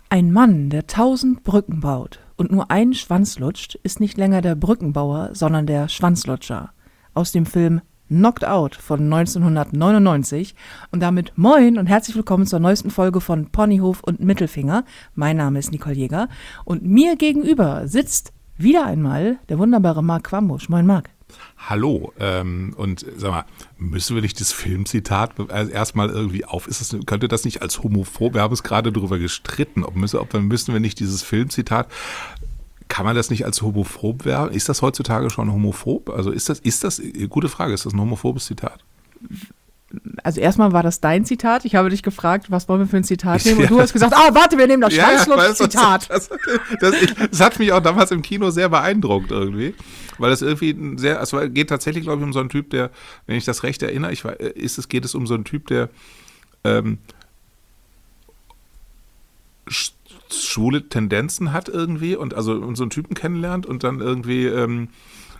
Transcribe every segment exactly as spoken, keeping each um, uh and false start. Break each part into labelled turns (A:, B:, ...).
A: Ein Mann, der tausend Brücken baut und nur einen Schwanz lutscht, ist nicht länger der Brückenbauer, sondern der Schwanzlutscher. Aus dem Film Knocked Out von neunzehnhundertneunundneunzig und damit moin und herzlich willkommen zur neuesten Folge von Ponyhof und Mittelfinger. Mein Name ist Nicole Jäger und mir gegenüber sitzt wieder einmal der wunderbare Marc Quambusch. Moin Marc.
B: Hallo, ähm, und sag mal, müssen wir nicht das Filmzitat erstmal irgendwie auf, ist das, könnte das nicht als homophob, wir haben es gerade darüber gestritten, ob, müssen, ob müssen wir nicht dieses Filmzitat, kann man das nicht als homophob werden? Ist das heutzutage schon homophob? Also ist das, ist das, gute Frage, ist das ein homophobes Zitat?
A: Also erstmal war das dein Zitat. Ich habe dich gefragt, was wollen wir für ein Zitat nehmen? Und du hast gesagt, ah, warte, wir nehmen das
B: ja,
A: Schwanzlutsch-Zitat.
B: Das, das, das, das hat mich auch damals im Kino sehr beeindruckt irgendwie. Weil es irgendwie ein sehr, es geht tatsächlich, glaube ich, um so einen Typ, der, wenn ich das recht erinnere, ich, ist es, geht es um so einen Typ, der ähm, sch- schwule Tendenzen hat irgendwie und also und so einen Typen kennenlernt und dann irgendwie ähm,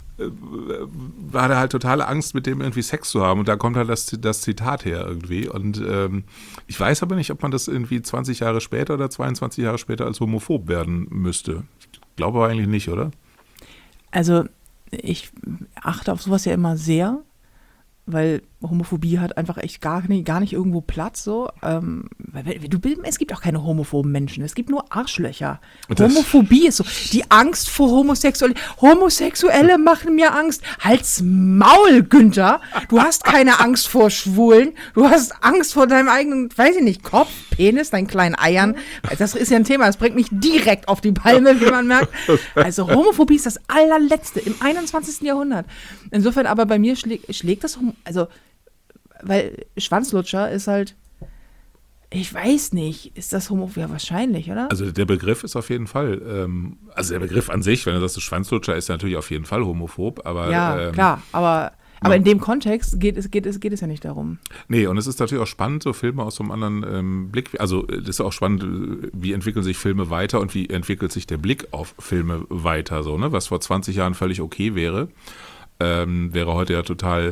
B: war da halt totale Angst, mit dem irgendwie Sex zu haben. Und da kommt halt das, das Zitat her irgendwie. Und ähm, ich weiß aber nicht, ob man das irgendwie zwanzig Jahre später oder zweiundzwanzig Jahre später als homophob werden müsste. Ich glaube aber eigentlich nicht, oder?
A: Also ich achte auf sowas ja immer sehr, weil Homophobie hat einfach echt gar nicht, gar nicht irgendwo Platz. So. Ähm, weil, du, es gibt auch keine homophoben Menschen, es gibt nur Arschlöcher. Das Homophobie ist so, die Angst vor Homosexuelle. Homosexuelle machen mir Angst. Halt's Maul, Günther. Du hast keine Angst vor Schwulen, du hast Angst vor deinem eigenen, weiß ich nicht, Kopf, Penis, deinen kleinen Eiern. Das ist ja ein Thema, das bringt mich direkt auf die Palme, wie man merkt. Also Homophobie ist das allerletzte im einundzwanzigsten Jahrhundert. Insofern aber bei mir schlägt, schlägt das, also weil Schwanzlutscher ist halt, ich weiß nicht, ist das homophob? Ja, wahrscheinlich, oder?
B: Also der Begriff ist auf jeden Fall, ähm, also der Begriff an sich, wenn du sagst, Schwanzlutscher, ist natürlich auf jeden Fall homophob, aber
A: ja,
B: ähm,
A: klar, aber Aber in dem Kontext geht es, geht, es, geht es ja nicht darum.
B: Nee, und es ist natürlich auch spannend, so Filme aus so einem anderen ähm, Blick, also das ist auch spannend, wie entwickeln sich Filme weiter und wie entwickelt sich der Blick auf Filme weiter, so, ne? Was vor zwanzig Jahren völlig okay wäre, ähm, wäre heute ja total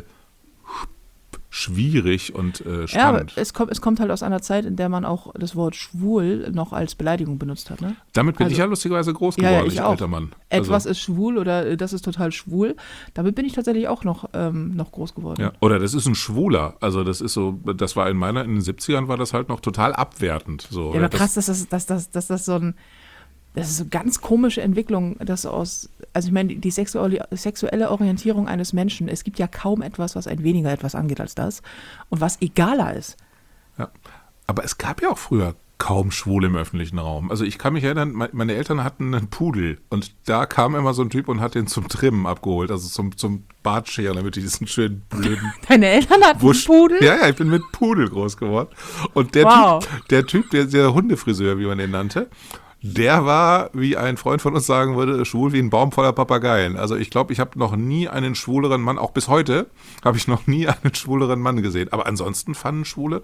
B: schwierig und äh, spannend.
A: Ja, es kommt, es kommt halt aus einer Zeit, in der man auch das Wort schwul noch als Beleidigung benutzt hat. Ne?
B: Damit bin
A: also,
B: ich ja lustigerweise groß geworden,
A: ja, ja, ich
B: als
A: auch.
B: alter Mann.
A: Etwas
B: also.
A: ist schwul oder das ist total schwul. Damit bin ich tatsächlich auch noch, ähm, noch groß geworden.
B: Ja, oder das ist ein Schwuler. Also das ist so, das war in meiner, in den siebzigern war das halt noch total abwertend. So.
A: Ja, aber krass, dass das, dass, dass, dass das so ein, das ist so eine ganz komische Entwicklung, dass aus, also ich meine, die sexuelle, sexuelle Orientierung eines Menschen, es gibt ja kaum etwas, was ein weniger etwas angeht als das und was egaler ist.
B: Ja, aber es gab ja auch früher kaum Schwule im öffentlichen Raum. Also ich kann mich erinnern, meine Eltern hatten einen Pudel und da kam immer so ein Typ und hat den zum Trimmen abgeholt, also zum, zum Bartscheren, damit die diesen schönen blöden
A: Deine Eltern hatten
B: Wusch-
A: einen Pudel?
B: Ja, ja, ich bin mit Pudel groß geworden. Und der
A: Wow.
B: Typ, der Typ, der, der Hundefriseur, wie man den nannte, der war, wie ein Freund von uns sagen würde, schwul wie ein Baum voller Papageien. Also ich glaube, ich habe noch nie einen schwuleren Mann, auch bis heute habe ich noch nie einen schwuleren Mann gesehen. Aber ansonsten fanden Schwule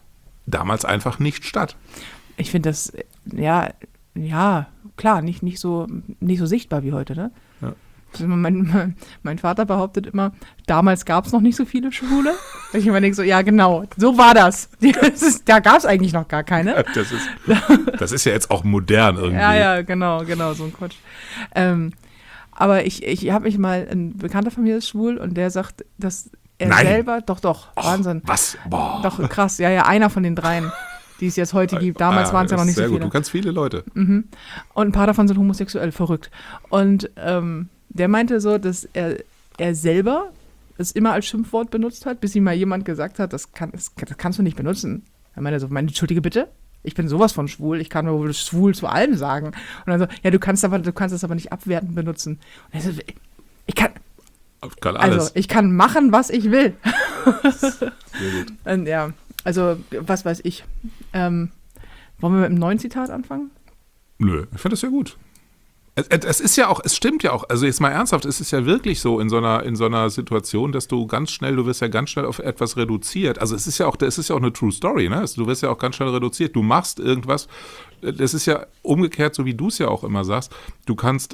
B: damals einfach nicht statt.
A: Ich finde das, ja, ja, klar, nicht, nicht, so, nicht so sichtbar wie heute, ne?
B: Ja.
A: Also mein, mein, mein Vater behauptet immer, damals gab es noch nicht so viele Schwule. Ich immer denke so, ja genau, so war das. das ist, da gab es eigentlich noch gar keine.
B: Das ist, das ist ja jetzt auch modern irgendwie.
A: Ja, ja, genau, genau, so ein Quatsch. Ähm, aber ich, ich habe mich mal, ein Bekannter von mir ist schwul und der sagt, dass er
B: Nein.
A: selber, doch, doch,
B: Och,
A: Wahnsinn.
B: Was? Boah.
A: Doch, krass, ja, ja, einer von den dreien, die es jetzt heute gibt. Damals
B: Ah,
A: waren es ja noch nicht so
B: sehr
A: viele.
B: gut. Du kannst viele Leute.
A: Mhm. Und ein paar davon sind homosexuell, verrückt. Und ähm, der meinte so, dass er, er selber es immer als Schimpfwort benutzt hat, bis ihm mal jemand gesagt hat, das, kann, das, das kannst du nicht benutzen. Er meinte so, meine, entschuldige bitte, ich bin sowas von schwul, ich kann nur wohl schwul zu allem sagen. Und dann so, ja, du kannst aber, du kannst es aber nicht abwertend benutzen. Und er so, ich kann,
B: Kann alles.
A: also ich kann machen, was ich will.
B: Sehr gut.
A: Und ja, also was weiß ich. Ähm, wollen wir mit einem neuen Zitat anfangen?
B: Nö, ich finde das ja gut. Es, es ist ja auch, es stimmt ja auch, also jetzt mal ernsthaft, es ist ja wirklich so in so einer, in so einer Situation, dass du ganz schnell, du wirst ja ganz schnell auf etwas reduziert. Also es ist ja auch, das ist ja auch eine True Story, ne? Du wirst ja auch ganz schnell reduziert. Du machst irgendwas, das ist ja umgekehrt, so wie du es ja auch immer sagst, du kannst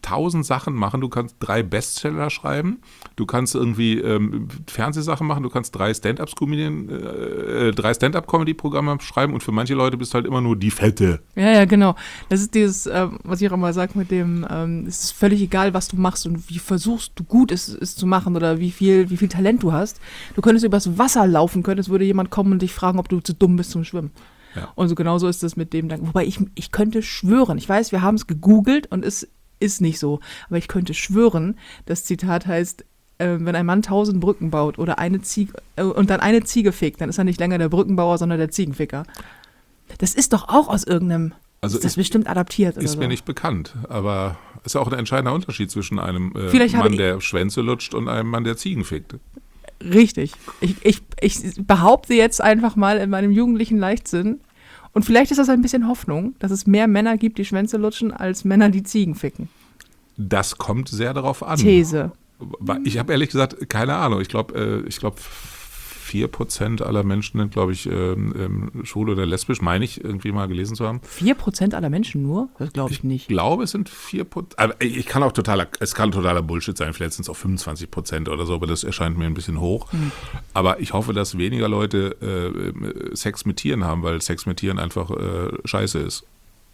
B: tausend Sachen machen. Du kannst drei Bestseller schreiben, du kannst irgendwie ähm, Fernsehsachen machen, du kannst drei Stand-Up-Comedian, äh, drei Stand-Up-Comedy-Programme schreiben und für manche Leute bist du halt immer nur die Fette.
A: Ja, ja, genau. Das ist dieses, ähm, was ich auch immer sage mit dem, ähm, es ist völlig egal, was du machst und wie versuchst du gut es, es zu machen oder wie viel, wie viel Talent du hast. Du könntest übers Wasser laufen können, es würde jemand kommen und dich fragen, ob du zu dumm bist zum Schwimmen.
B: Ja.
A: Und so genauso ist das mit dem, wobei ich, ich könnte schwören, ich weiß, wir haben es gegoogelt und es ist nicht so, aber ich könnte schwören, das Zitat heißt, äh, wenn ein Mann tausend Brücken baut oder eine Ziege äh, und dann eine Ziege fickt, dann ist er nicht länger der Brückenbauer, sondern der Ziegenficker. Das ist doch auch aus irgendeinem,
B: Also
A: ist das
B: ist,
A: bestimmt adaptiert oder
B: ist
A: so.
B: mir nicht bekannt, aber ist ja auch ein entscheidender Unterschied zwischen einem äh,
A: Vielleicht habe
B: Mann,
A: ich-
B: der Schwänze lutscht und einem Mann, der Ziegen fickt.
A: Richtig. Ich, ich, ich behaupte jetzt einfach mal in meinem jugendlichen Leichtsinn, und vielleicht ist das ein bisschen Hoffnung, dass es mehr Männer gibt, die Schwänze lutschen, als Männer, die Ziegen ficken.
B: Das kommt sehr darauf an.
A: These.
B: Ich habe ehrlich gesagt keine Ahnung. Ich glaube, äh, ich glaube, vier Prozent aller Menschen sind, glaube ich, ähm, ähm, schwul oder lesbisch, meine ich, irgendwie mal gelesen zu haben.
A: vier Prozent aller Menschen nur? Das glaube ich nicht.
B: Ich glaube, es sind vier Prozent. Aber ich kann auch totaler, es kann totaler Bullshit sein. Vielleicht sind es auch fünfundzwanzig Prozent oder so, aber das erscheint mir ein bisschen hoch.
A: Hm.
B: Aber ich hoffe, dass weniger Leute äh, Sex mit Tieren haben, weil Sex mit Tieren einfach äh, scheiße ist.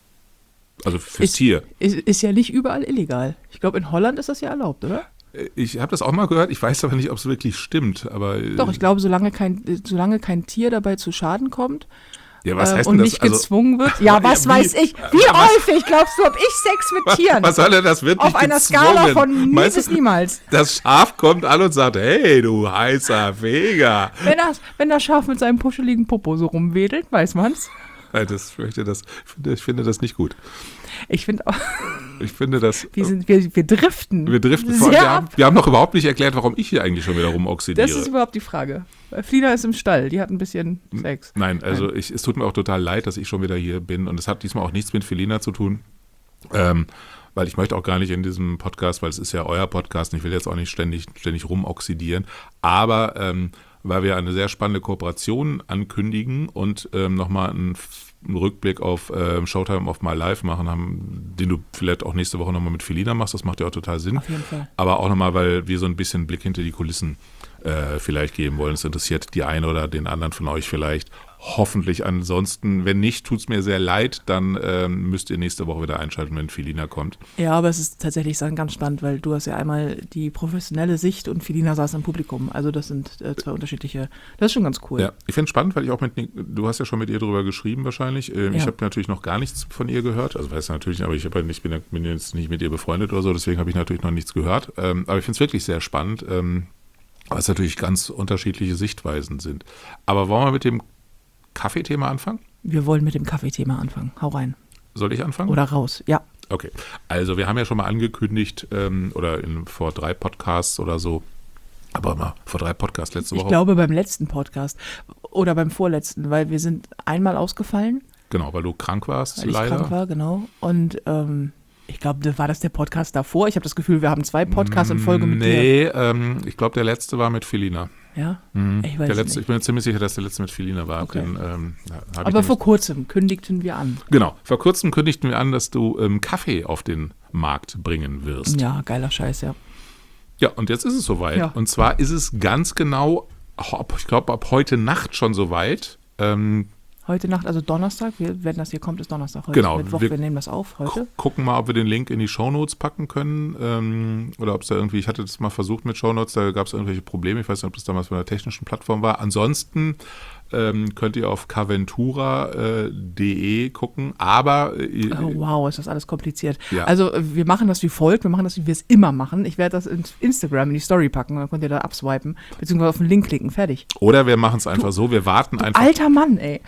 B: Also fürs
A: Ist-
B: Tier.
A: Ist, ist ja nicht überall illegal. Ich glaube, in Holland ist das ja erlaubt, oder?
B: Ich habe das auch mal gehört, ich weiß aber nicht, ob es wirklich stimmt. Aber,
A: Doch, ich glaube, solange kein, solange kein Tier dabei zu Schaden kommt
B: ja, was
A: äh,
B: heißt
A: und
B: denn das?
A: nicht
B: Also,
A: gezwungen wird. Ja, was
B: Ja, wie-
A: weiß ich. Wie
B: was-
A: häufig glaubst du, habe ich Sex mit Tieren?
B: was soll denn das wirklich
A: Auf einer
B: gezwungen?
A: Skala von nie
B: Meinst du,
A: bis niemals.
B: das Schaf kommt an und sagt, hey, du heißer Feger.
A: Wenn das, wenn das Schaf mit seinem puscheligen Popo so rumwedelt, weiß man's.
B: Nein, das, ich, möchte das, ich, finde, ich finde das nicht gut.
A: Ich finde auch,
B: Ich finde das...
A: wir, sind, wir, wir driften.
B: Wir driften
A: sehr
B: vor. Wir
A: ab.
B: haben, wir haben noch überhaupt nicht erklärt, warum ich hier eigentlich schon wieder rumoxidiere.
A: Das ist überhaupt die Frage. Weil Flina ist im Stall, die hat ein bisschen Sex.
B: Nein, also ich, es tut mir auch total leid, dass ich schon wieder hier bin. Und es hat diesmal auch nichts mit Felina zu tun. Ähm, weil ich möchte auch gar nicht in diesem Podcast, weil es ist ja euer Podcast, und ich will jetzt auch nicht ständig, ständig rumoxidieren. Aber ähm, weil wir eine sehr spannende Kooperation ankündigen und ähm, nochmal einen, einen Rückblick auf ähm, Showtime of My Life machen haben, den du vielleicht auch nächste Woche nochmal mit Felina machst, das macht ja auch total Sinn.
A: Auf jeden Fall.
B: Aber auch nochmal, weil wir so ein bisschen Blick hinter die Kulissen äh, vielleicht geben wollen. Es interessiert die eine oder den anderen von euch vielleicht. Hoffentlich ansonsten. Wenn nicht, tut es mir sehr leid. Dann ähm, müsst ihr nächste Woche wieder einschalten, wenn Felina kommt.
A: Ja, aber es ist tatsächlich dann ganz spannend, weil du hast ja einmal die professionelle Sicht und Felina saß im Publikum. Also das sind äh, zwei unterschiedliche, das ist schon ganz cool.
B: Ja, ich finde es spannend, weil ich auch mit, du hast ja schon mit ihr drüber geschrieben wahrscheinlich. Ähm,
A: Ja.
B: Ich habe natürlich noch gar nichts von ihr gehört. Also weiß natürlich, aber ich, hab ja nicht, bin, ja- bin jetzt nicht mit ihr befreundet oder so, deswegen habe ich natürlich noch nichts gehört. Ähm, aber ich finde es wirklich sehr spannend, ähm, weil es natürlich ganz unterschiedliche Sichtweisen sind. Aber wollen wir mit dem Kaffeethema anfangen?
A: Wir wollen mit dem Kaffeethema anfangen. Hau rein.
B: Soll ich anfangen?
A: Oder raus. Ja.
B: Okay, also wir haben ja schon mal angekündigt, ähm, oder in, vor drei Podcasts oder so, aber mal vor drei Podcasts letzte
A: Ich
B: Woche.
A: glaube beim letzten Podcast oder beim vorletzten, weil wir sind einmal ausgefallen,
B: Genau, weil du krank warst,
A: weil ich
B: leider.
A: krank war, genau. Und ähm, ich glaube, da war das der Podcast davor. Ich habe das Gefühl, wir haben zwei Podcasts in Folge mit dir.
B: Nee, ähm, ich glaube, der letzte war mit Felina.
A: Ja?
B: Mhm.
A: Ich weiß
B: der
A: es
B: letzte,
A: nicht.
B: ich bin mir ziemlich sicher, dass der letzte mit Felina war.
A: Okay.
B: Den, ähm, ja, hab ich
A: Aber
B: nämlich-
A: vor kurzem kündigten wir an.
B: Genau, vor kurzem kündigten wir an, dass du ähm, Kaffee auf den Markt bringen wirst.
A: Ja, geiler Scheiß, ja.
B: Ja, und jetzt ist es soweit.
A: Ja.
B: Und zwar ist es ganz genau, ab, ich glaube, ab heute Nacht schon soweit. Ähm,
A: Heute Nacht, also Donnerstag, wir, wenn das hier kommt, ist Donnerstag. Heute
B: Genau,
A: ist Mittwoch,
B: wir-
A: wir, nehmen das auf heute.
B: gu- gucken mal, ob wir den Link in die Shownotes packen können. Ähm, oder ob es da irgendwie, ich hatte das mal versucht mit Shownotes, da gab es irgendwelche Probleme. Ich weiß nicht, ob das damals von der technischen Plattform war. Ansonsten ähm, könnt ihr auf caventura punkt de gucken. Aber äh,
A: Oh, wow, ist das alles kompliziert.
B: Ja.
A: Also äh, wir machen das wie folgt, wir machen das, wie wir es immer machen. Ich werde das in Instagram in die Story packen, dann könnt ihr da abswipen, beziehungsweise auf den Link klicken, fertig.
B: oder wir machen es einfach so, wir warten einfach.
A: Alter Mann, ey.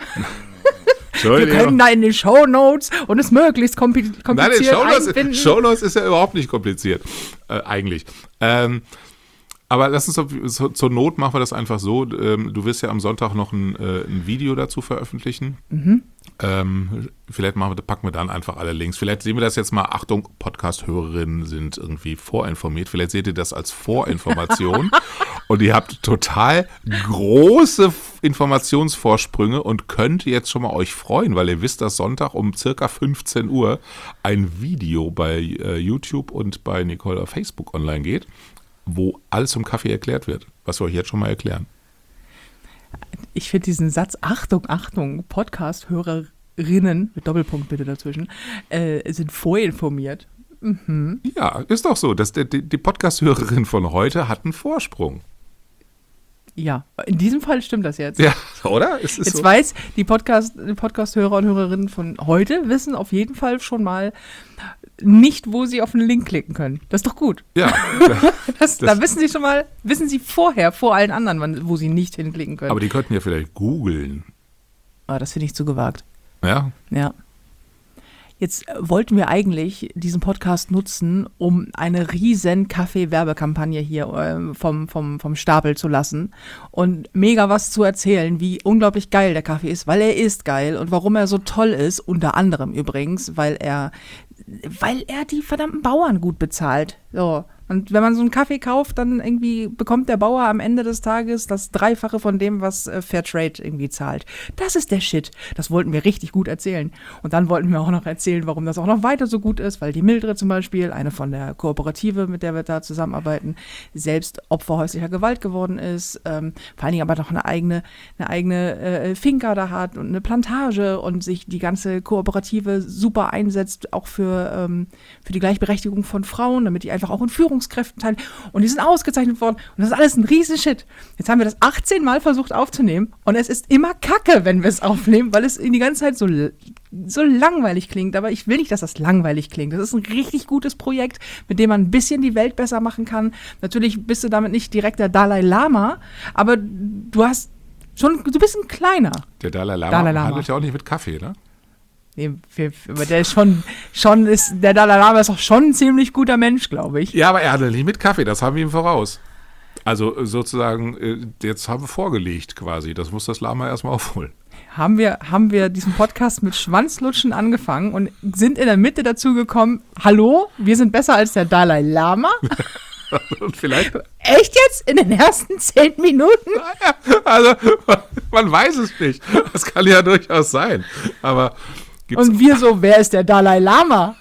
A: Wir
B: Entschuldigung.
A: können da in den Shownotes und es möglichst kompli-
B: Nein, in
A: kompliziert
B: Shownotes,
A: einbinden.
B: Shownotes ist ja überhaupt nicht kompliziert, äh, eigentlich. Ähm, Aber lass uns, so, zur Not machen wir das einfach so. Ähm, du wirst ja am Sonntag noch ein, äh, ein Video dazu veröffentlichen.
A: Mhm.
B: Ähm, vielleicht machen wir, packen wir dann einfach alle Links. Vielleicht sehen wir das jetzt mal. Achtung, Podcast-Hörerinnen sind irgendwie vorinformiert. Vielleicht seht ihr das als Vorinformation. Und ihr habt total große Informationsvorsprünge und könnt jetzt schon mal euch freuen, weil ihr wisst, dass Sonntag um circa fünfzehn Uhr ein Video bei äh, YouTube und bei Nicole auf Facebook online geht, wo alles zum Kaffee erklärt wird, was wir euch jetzt schon mal erklären.
A: Ich finde diesen Satz, Achtung, Achtung, Podcast-Hörerinnen, mit Doppelpunkt bitte dazwischen, äh, sind vorinformiert. Mhm.
B: Ja, ist doch so. Das, die die Podcast-Hörerin von heute hat einen Vorsprung.
A: Ja, in diesem Fall stimmt das jetzt.
B: Ja, oder? Es ist
A: jetzt
B: so.
A: weiß, die Podcast, die Podcast-Hörer und Hörerinnen von heute wissen auf jeden Fall schon mal nicht, wo sie auf den Link klicken können. Das ist doch gut.
B: Ja.
A: Das,
B: das,
A: da wissen sie schon mal, wissen sie vorher, vor allen anderen, wann, wo sie nicht hinklicken können.
B: aber die könnten ja vielleicht googeln.
A: Ah, das finde ich zu gewagt.
B: Ja.
A: Ja. Jetzt wollten wir eigentlich diesen Podcast nutzen, um eine riesen Kaffee-Werbekampagne hier äh, vom, vom, vom Stapel zu lassen und mega was zu erzählen, wie unglaublich geil der Kaffee ist, weil er ist geil und warum er so toll ist, unter anderem übrigens, weil er, weil er die verdammten Bauern gut bezahlt. So. Und wenn man so einen Kaffee kauft, dann irgendwie bekommt der Bauer am Ende des Tages das Dreifache von dem, was äh, Fairtrade irgendwie zahlt. Das ist der Shit. Das wollten wir richtig gut erzählen. Und dann wollten wir auch noch erzählen, warum das auch noch weiter so gut ist, weil die Mildred zum Beispiel, eine von der Kooperative, mit der wir da zusammenarbeiten, selbst Opfer häuslicher Gewalt geworden ist, ähm, vor allen Dingen aber noch eine eigene, eine eigene äh, Finca da hat und eine Plantage und sich die ganze Kooperative super einsetzt, auch für, ähm, für die Gleichberechtigung von Frauen, damit die einfach auch in Führungskräften teilen. Und die sind ausgezeichnet worden. Und das ist alles ein Riesenshit. Jetzt haben wir das achtzehn Mal versucht aufzunehmen und es ist immer Kacke, wenn wir es aufnehmen, weil es in die ganze Zeit so, so langweilig klingt. Aber ich will nicht, dass das langweilig klingt. Das ist ein richtig gutes Projekt, mit dem man ein bisschen die Welt besser machen kann. Natürlich bist du damit nicht direkt der Dalai Lama, aber du hast schon, du bist ein kleiner.
B: Der Dalai Lama,
A: Dalai Lama.
B: handelt ja auch nicht mit Kaffee, ne?
A: Nee, aber der ist schon, schon ist, der Dalai Lama ist auch schon ein ziemlich guter Mensch, glaube ich.
B: Ja, aber er handelt nicht mit Kaffee, das haben wir ihm voraus. Also sozusagen, jetzt haben wir vorgelegt quasi, das muss das Lama erstmal aufholen.
A: Haben wir, haben wir diesen Podcast mit Schwanzlutschen angefangen und sind in der Mitte dazu gekommen, hallo, wir sind besser als der Dalai Lama?
B: Und vielleicht.
A: Echt jetzt? In den ersten zehn Minuten?
B: Also, man weiß es nicht. Das kann ja durchaus sein. Aber gibt's
A: und wir so, wer ist der Dalai Lama?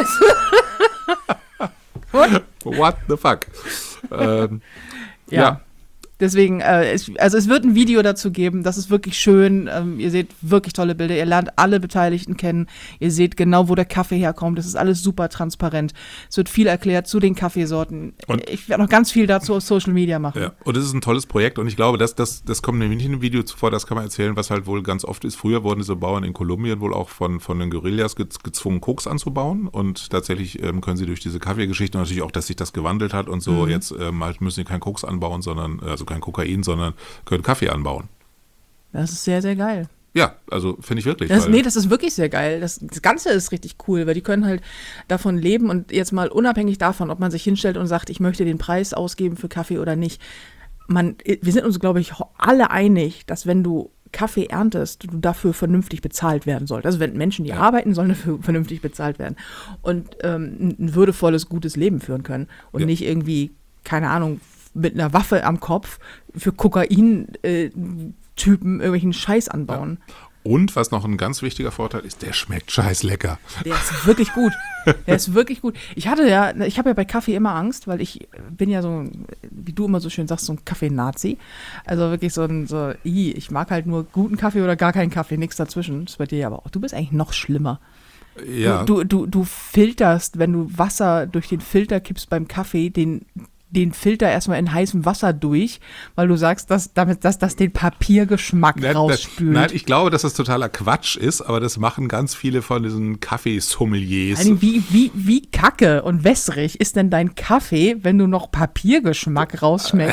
B: What the fuck? ähm,
A: ja.
B: ja.
A: Deswegen, äh, es, also es wird ein Video dazu geben, das ist wirklich schön, ähm, ihr seht wirklich tolle Bilder, ihr lernt alle Beteiligten kennen, ihr seht genau, wo der Kaffee herkommt, das ist alles super transparent, es wird viel erklärt zu den Kaffeesorten, und ich werde noch ganz viel dazu auf Social Media machen.
B: Ja, und es ist ein tolles Projekt und ich glaube, das, das, das kommt nämlich nicht in dem Video zuvor, das kann man erzählen, was halt wohl ganz oft ist, früher wurden diese Bauern in Kolumbien wohl auch von, von den Guerillas gezwungen, Koks anzubauen und tatsächlich ähm, können sie durch diese Kaffeegeschichte und natürlich auch, dass sich das gewandelt hat und so, mhm. jetzt ähm, halt müssen sie kein Koks anbauen, sondern, also kein Kokain, sondern können Kaffee anbauen.
A: Das ist sehr, sehr geil.
B: Ja, also finde ich wirklich.
A: Das, nee, das ist wirklich sehr geil. Das, das Ganze ist richtig cool, weil die können halt davon leben und jetzt mal unabhängig davon, ob man sich hinstellt und sagt, ich möchte den Preis ausgeben für Kaffee oder nicht. Man, wir sind uns, glaube ich, alle einig, dass wenn du Kaffee erntest, du dafür vernünftig bezahlt werden sollst. Also wenn Menschen, die ja. arbeiten, sollen dafür vernünftig bezahlt werden und ähm, ein würdevolles, gutes Leben führen können und ja. nicht irgendwie, keine Ahnung, mit einer Waffe am Kopf für Kokain-Typen äh, irgendwelchen Scheiß anbauen.
B: Ja. Und was noch ein ganz wichtiger Vorteil ist, der schmeckt scheiß lecker.
A: Der ist wirklich gut. Der ist wirklich gut. Ich hatte ja, ich habe ja bei Kaffee immer Angst, weil ich bin ja so, wie du immer so schön sagst, so ein Kaffee-Nazi. Also wirklich so ein, so, ich mag halt nur guten Kaffee oder gar keinen Kaffee, nichts dazwischen. Das ist bei dir aber auch. Du bist eigentlich noch schlimmer.
B: Ja.
A: Du, du, du filterst, wenn du Wasser durch den Filter kippst beim Kaffee, den den Filter erstmal in heißem Wasser durch, weil du sagst, dass damit dass das den Papiergeschmack nein, rausspült.
B: Nein, ich glaube, dass das totaler Quatsch ist, aber das machen ganz viele von diesen Kaffeesommeliers.
A: Also wie, wie, wie kacke und wässrig ist denn dein Kaffee, wenn du noch Papiergeschmack rausschmeckst?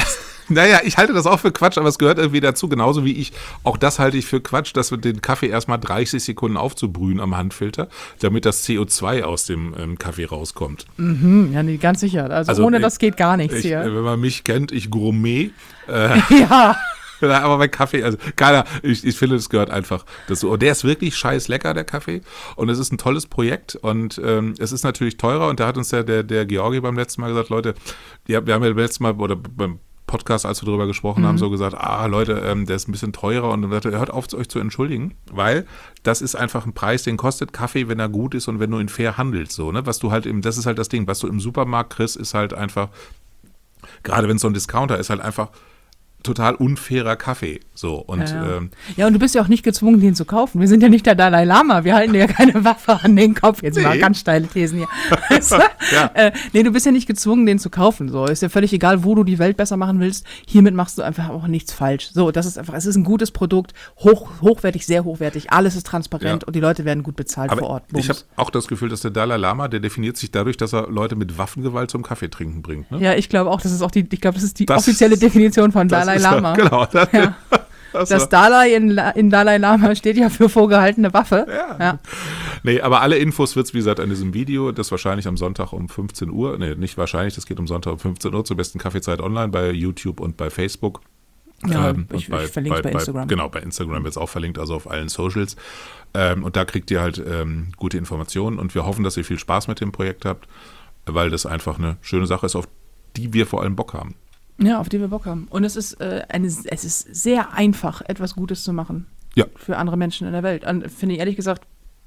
B: Naja, ich halte das auch für Quatsch, aber es gehört irgendwie dazu, genauso wie ich, auch das halte ich für Quatsch, dass wir den Kaffee erstmal dreißig Sekunden aufzubrühen am Handfilter, damit das C O zwei aus dem ähm, Kaffee rauskommt.
A: Mhm, ja, nee, ganz sicher. Also,
B: Also,
A: ohne
B: ich-
A: das geht gar nichts
B: Ich,
A: hier.
B: wenn man mich kennt, ich Gourmet, äh,
A: Ja.
B: aber bei Kaffee, also keiner, ich, ich finde, das gehört einfach dazu. Und der ist wirklich scheiß lecker, der Kaffee. Und es ist ein tolles Projekt und ähm, es ist natürlich teurer. Und da hat uns ja der, der Georgi beim letzten Mal gesagt, Leute, ja, wir haben ja beim letzten Mal, oder beim Podcast, als wir darüber gesprochen
A: Mhm.
B: haben, so gesagt, ah Leute, ähm, der ist ein bisschen teurer. Und dann sagt er, hört auf, euch zu entschuldigen, weil das ist einfach ein Preis, den kostet Kaffee, wenn er gut ist und wenn du ihn fair handelst. So, ne? Was du halt im, das ist halt das Ding, was du im Supermarkt kriegst, ist halt einfach, gerade wenn es so ein Discounter ist, halt einfach total unfairer Kaffee. So, und
A: Ja, ja.
B: ähm,
A: Ja, und du bist ja auch nicht gezwungen, den zu kaufen. Wir sind ja nicht der Dalai Lama. Wir halten dir ja keine Waffe an den Kopf. Jetzt mal
B: Nee.
A: ganz steile Thesen hier. Weißt du?
B: Ja.
A: äh, nee, du bist ja nicht gezwungen, den zu kaufen. So, ist ja völlig egal, wo du die Welt besser machen willst. Hiermit machst du einfach auch nichts falsch. So, das ist einfach, es ist ein gutes Produkt, hoch, hochwertig, sehr hochwertig. Alles ist transparent
B: Ja.
A: und die Leute werden gut bezahlt
B: aber
A: vor Ort.
B: ich habe
A: Bums.
B: auch das Gefühl, dass der Dalai Lama, der definiert sich dadurch, dass er Leute mit Waffengewalt zum Kaffee trinken bringt. Ne?
A: Ja, ich glaube auch, das ist auch die, ich glaube, das ist die
B: Das-
A: offizielle Definition von
B: Das
A: Dalai
B: ist,
A: Lama.
B: Genau. Das,
A: Ja.
B: das,
A: Das Dalai in, La- in Dalai Lama steht ja für vorgehaltene Waffe.
B: Ja.
A: Ja.
B: Nee, aber alle Infos wird es, wie gesagt, an diesem Video, das wahrscheinlich am Sonntag um fünfzehn Uhr, nee, nicht wahrscheinlich, das geht um Sonntag um fünfzehn Uhr zur besten Kaffeezeit online bei YouTube und bei Facebook.
A: Ja,
B: Ähm,
A: ich,
B: und
A: ich verlinke es bei Instagram.
B: Genau, bei Instagram wird es auch verlinkt, also auf allen Socials. Ähm, und da kriegt ihr halt ähm, gute Informationen und wir hoffen, dass ihr viel Spaß mit dem Projekt habt, weil das einfach eine schöne Sache ist, auf die wir vor allem Bock haben.
A: Ja, auf die wir Bock haben. Und es ist, äh, eine, es ist sehr einfach, etwas Gutes zu machen.
B: Ja.
A: Für andere Menschen in der Welt. Und finde ich ehrlich gesagt,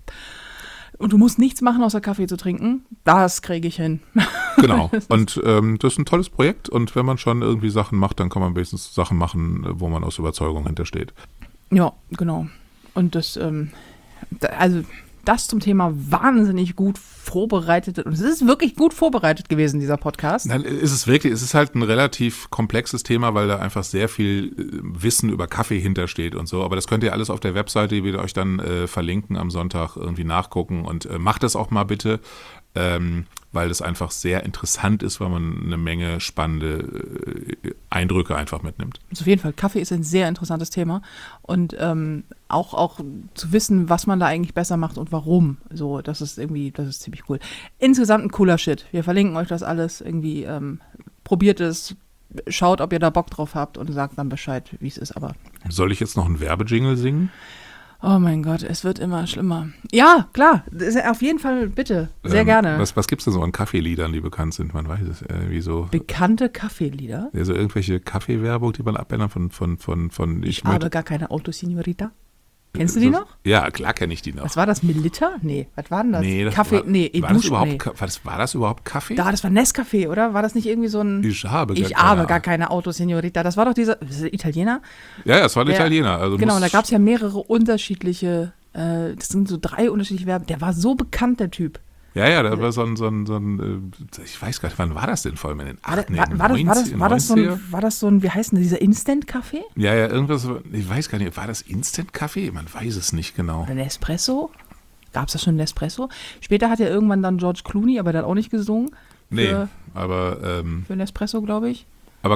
A: und du musst nichts machen, außer Kaffee zu trinken. Das kriege ich hin.
B: Genau. Und ähm, das ist ein tolles Projekt und wenn man schon irgendwie Sachen macht, dann kann man wenigstens Sachen machen, wo man aus Überzeugung hintersteht.
A: Ja, genau. Und das, ähm, da, also das zum Thema wahnsinnig gut vorbereitet. Und es ist wirklich gut vorbereitet gewesen, dieser Podcast.
B: Nein, ist es wirklich, es ist halt ein relativ komplexes Thema, weil da einfach sehr viel äh, Wissen über Kaffee hintersteht und so. Aber das könnt ihr alles auf der Webseite, die wir euch dann äh, verlinken, am Sonntag irgendwie nachgucken. Und äh, macht das auch mal bitte, ähm, weil das einfach sehr interessant ist, weil man eine Menge spannende äh, Eindrücke einfach mitnimmt.
A: Also auf jeden Fall, Kaffee ist ein sehr interessantes Thema. Und ähm, auch, auch zu wissen, was man da eigentlich besser macht und warum. So, das ist irgendwie, das ist ziemlich cool. Insgesamt ein cooler Shit. Wir verlinken euch das alles irgendwie. Ähm, probiert es, schaut, ob ihr da Bock drauf habt und sagt dann Bescheid, wie es ist. Aber
B: Soll ich jetzt noch einen Werbejingle singen?
A: oh mein Gott, es wird immer schlimmer. Ja, klar, das ist auf jeden Fall, bitte, sehr
B: Ähm,
A: gerne.
B: Was, was gibt es denn so an Kaffeeliedern, die bekannt sind? Man weiß es. Äh, wie so,
A: Bekannte Kaffeelieder.
B: ja, so irgendwelche Kaffeewerbung, die man abändern von, von, von, von
A: Ich
B: möchte-
A: habe gar keine Auto, Signorita. Kennst du die noch?
B: Ja, klar kenne ich die noch.
A: Was war das, Milita? Nee, was war denn das?
B: Nee, das
A: Kaffee,
B: war,
A: nee,
B: war, das
A: Edusch,
B: überhaupt,
A: nee.
B: Ka- war, das, war das überhaupt Kaffee?
A: Da, das war Nescafé, oder? War das nicht irgendwie so ein...
B: ich habe gar
A: Ich
B: keine
A: habe
B: Ahnung.
A: gar keine Auto, Signorita. Das war doch dieser das ist der Italiener.
B: Ja, ja, es war ein
A: Der-
B: Italiener. Also
A: Genau,
B: muss,
A: und da gab es ja mehrere unterschiedliche, äh, das sind so drei unterschiedliche Verben. Der war so bekannt, der Typ.
B: Ja, ja, da war so ein, so ein, so ein äh, ich weiß gar nicht, wann war das denn vor allem in den
A: War, das-
B: achten,
A: war, war, das, war, das, war, das so ein, war das so ein, wie heißt denn dieser Instant-Kaffee?
B: Ja, ja, irgendwas, ich weiß gar nicht, war das Instant-Kaffee? Man weiß es nicht genau.
A: Oder Nespresso? Gab es das schon Nespresso? Später hat ja irgendwann dann George Clooney, aber der hat auch nicht gesungen.
B: Nee,
A: Für,
B: aber, ähm,
A: für Nespresso, glaube ich.
B: aber,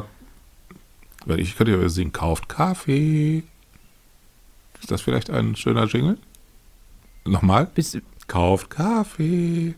B: weil ich könnte ja singen, kauft Kaffee. Ist das vielleicht ein schöner Jingle? Nochmal?
A: Bist,
B: Kauft Kaffee.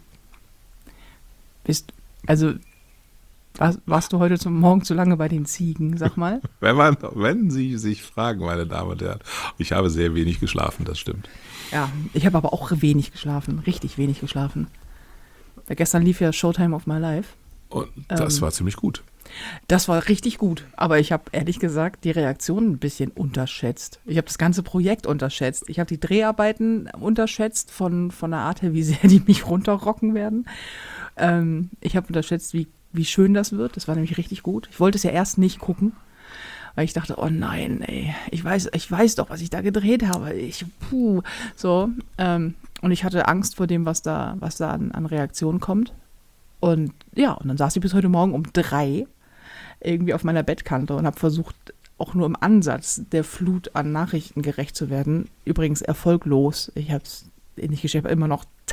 A: bist, also, warst, warst du heute zum Morgen zu lange bei den Ziegen, sag mal?
B: Wenn, man, wenn Sie sich fragen, meine Damen und Herren, ich habe sehr wenig geschlafen, das stimmt.
A: Ja, ich habe aber auch wenig geschlafen, richtig wenig geschlafen. Weil gestern lief ja Showtime of My Life.
B: Und das
A: Ähm,
B: war ziemlich gut.
A: Das war richtig gut, aber ich habe ehrlich gesagt die Reaktion ein bisschen unterschätzt. Ich habe das ganze Projekt unterschätzt. Ich habe die Dreharbeiten unterschätzt von, von der Art her, wie sehr die mich runterrocken werden. Ähm, ich habe unterschätzt, wie, wie schön das wird. Das war nämlich richtig gut. Ich wollte es ja erst nicht gucken, weil ich dachte, oh nein, ey, ich weiß, ich weiß doch, was ich da gedreht habe. Ich, puh, so. Ähm, und ich hatte Angst vor dem, was da, was da an, an Reaktionen kommt. Und ja, und dann saß ich bis heute Morgen um drei irgendwie auf meiner Bettkante und habe versucht, auch nur im Ansatz der Flut an Nachrichten gerecht zu werden. Übrigens erfolglos. Ich habe es nicht geschafft, immer noch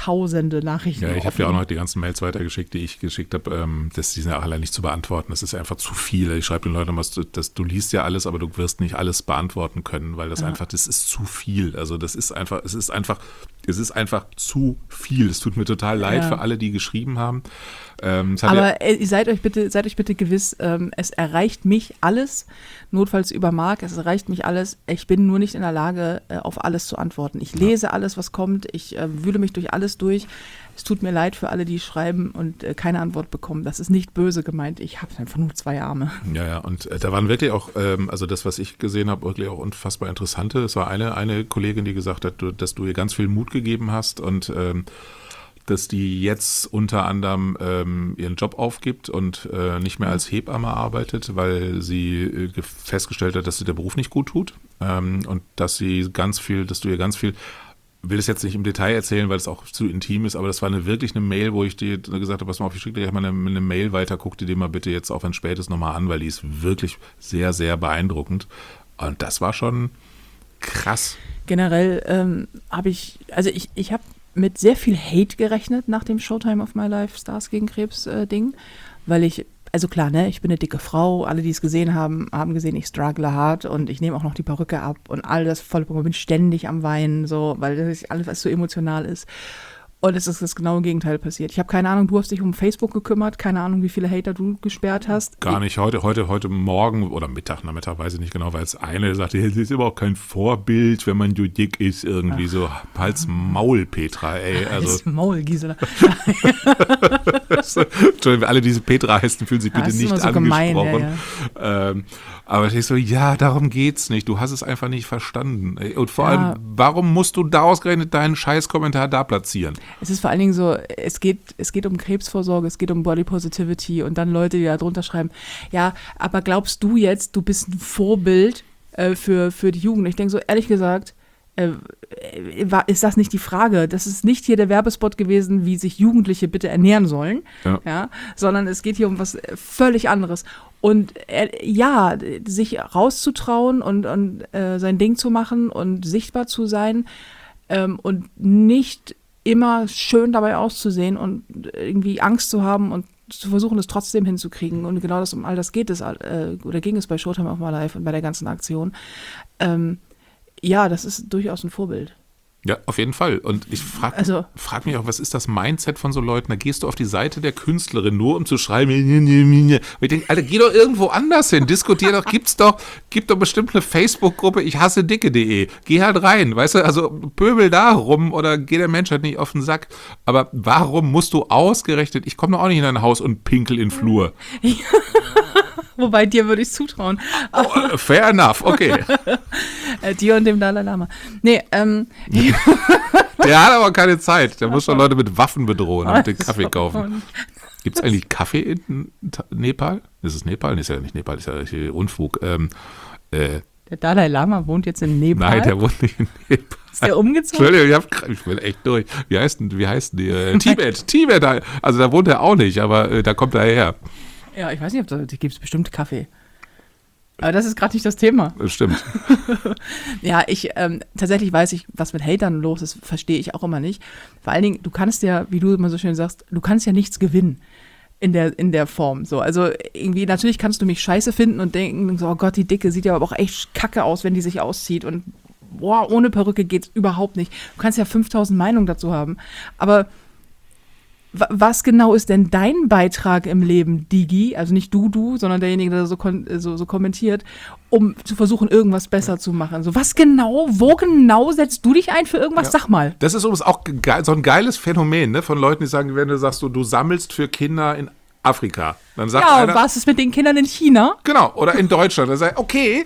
A: tausende Nachrichten.
B: Ja, ich habe dir auch noch die ganzen Mails weitergeschickt, die ich geschickt habe. Ähm, das die sind ja auch alle nicht zu beantworten. Das ist einfach zu viel. Ich schreibe den Leuten immer, dass du liest ja alles, aber du wirst nicht alles beantworten können, weil das ja. einfach, das ist zu viel. Also das ist einfach, es ist einfach, es ist einfach zu viel. Es tut mir total leid ja. für alle, die geschrieben haben. Ähm,
A: aber ja, seid euch bitte, seid euch bitte gewiss, ähm, es erreicht mich alles, notfalls über Marc, es erreicht mich alles. Ich bin nur nicht in der Lage, äh, auf alles zu antworten. Ich lese ja. alles, was kommt. Ich äh, wühle mich durch alles durch. Es tut mir leid für alle, die schreiben und äh, keine Antwort bekommen. Das ist nicht böse gemeint. Ich habe einfach nur zwei Arme.
B: Ja, ja. Und äh, da waren wirklich auch, ähm, also das, was ich gesehen habe, wirklich auch unfassbar interessante. Es war eine, eine Kollegin, die gesagt hat, du, dass du ihr ganz viel Mut gegeben hast und ähm, dass die jetzt unter anderem ähm, ihren Job aufgibt und äh, nicht mehr als Hebamme arbeitet, weil sie äh, festgestellt hat, dass sie der Beruf nicht gut tut ähm, und dass sie ganz viel, dass du ihr ganz viel, will es jetzt nicht im Detail erzählen, weil es auch zu intim ist, aber das war eine wirklich eine Mail, wo ich dir gesagt habe, pass mal auf, ich schicke dir mal eine, eine Mail weiter, guck dir die mal bitte jetzt auch wenn spät ist nochmal an, weil die ist wirklich sehr, sehr beeindruckend und das war schon krass.
A: Generell ähm, habe ich, also ich, ich habe mit sehr viel Hate gerechnet nach dem Showtime of My Life Stars gegen Krebs äh, Ding, weil ich, also klar, ne, ich bin eine dicke Frau, alle, die es gesehen haben, haben gesehen, ich struggle hart und ich nehme auch noch die Perücke ab und all das volle Programm, bin ständig am Weinen, so, weil das alles, was so emotional ist. Und es ist das genaue Gegenteil passiert. Ich habe keine Ahnung, du hast dich um Facebook gekümmert, keine Ahnung, wie viele Hater du gesperrt hast.
B: Gar nicht, heute, heute, heute Morgen oder Mittag, Nachmittag, weiß ich nicht genau, weil es eine sagte, es ist überhaupt kein Vorbild, wenn man so dick ist, irgendwie Ach. so, Hals Maul, Petra, ey. Also.
A: Hals Maul, Gisela.
B: Entschuldigung, alle, die diese Petra heißen, fühlen sich bitte nicht so angesprochen. Gemein, ja, ja. Ähm, aber ich so, ja, darum geht's nicht. Du hast es einfach nicht verstanden. Und vor ja. allem, warum musst du da ausgerechnet deinen Scheiß-Kommentar da platzieren?
A: Es ist vor allen Dingen so, es geht, es geht um Krebsvorsorge, es geht um Body Positivity und dann Leute, die da drunter schreiben, ja, aber glaubst du jetzt, du bist ein Vorbild äh, für, für die Jugend? Ich denke so, ehrlich gesagt, äh, war, ist das nicht die Frage? Das ist nicht hier der Werbespot gewesen, wie sich Jugendliche bitte ernähren sollen, ja. Ja, sondern es geht hier um was völlig anderes. Und äh, ja, sich rauszutrauen und, und äh, sein Ding zu machen und sichtbar zu sein ähm, und nicht immer schön dabei auszusehen und irgendwie Angst zu haben und zu versuchen, es trotzdem hinzukriegen. Und genau das, um all das geht es, äh, oder ging es bei Showtime of My Life und bei der ganzen Aktion. Ähm, ja, das ist durchaus ein Vorbild.
B: Ja, auf jeden Fall. Und ich frage
A: also,
B: frag mich auch, was ist das Mindset von so Leuten? Da gehst du auf die Seite der Künstlerin, nur um zu schreiben. Und ich denke, Alter, geh doch irgendwo anders hin. Diskutier doch, gibt's doch, gibt doch bestimmt eine Facebook-Gruppe, ich hasse dicke punkt de. Geh halt rein, weißt du, also pöbel da rum oder geh der Menschheit nicht auf den Sack. Aber warum musst du ausgerechnet, ich komme doch auch nicht in dein Haus und pinkel in den Flur.
A: Wobei, dir würde ich es zutrauen.
B: Oh, fair enough, okay.
A: Dir und dem Dalai Lama. Nee, ähm.
B: Der hat aber keine Zeit. Der muss schon Leute mit Waffen bedrohen und den Kaffee kaufen. Gibt es eigentlich Kaffee in Nepal? Ist es Nepal? Nee, ist ja nicht Nepal, ist ja richtig Unfug. Ähm, äh,
A: der Dalai Lama wohnt jetzt in Nepal?
B: Nein, der wohnt nicht in Nepal.
A: Ist der umgezogen?
B: Entschuldigung, ich, hab, ich bin echt durch. Wie heißt denn, wie heißt die? Äh, Tibet, Tibet. Also da wohnt er auch nicht, aber äh, da kommt er her.
A: Ja, ich weiß nicht, ob da gibt es bestimmt Kaffee. Aber das ist gerade nicht das Thema.
B: Das stimmt.
A: Ja, ich, ähm, tatsächlich weiß ich, was mit Hatern los ist, verstehe ich auch immer nicht. Vor allen Dingen, du kannst ja, wie du immer so schön sagst, du kannst ja nichts gewinnen in der, in der Form. So, also irgendwie, natürlich kannst du mich scheiße finden und denken, so, oh Gott, die Dicke sieht ja aber auch echt kacke aus, wenn die sich auszieht und boah, ohne Perücke geht's überhaupt nicht. Du kannst ja fünftausend Meinungen dazu haben. Aber was genau ist denn dein Beitrag im Leben, Digi, also nicht du, du, sondern derjenige, der so, so, so kommentiert, um zu versuchen, irgendwas besser zu machen? So, was genau, wo genau setzt du dich ein für irgendwas? Ja. Sag mal.
B: Das ist übrigens auch ge- so ein geiles Phänomen, ne, von Leuten, die sagen, wenn du sagst, du, du sammelst für Kinder in Afrika. Dann sagt
A: ja,
B: einer,
A: was ist mit den Kindern in China?
B: Genau, oder in Deutschland. Dann sagt, okay,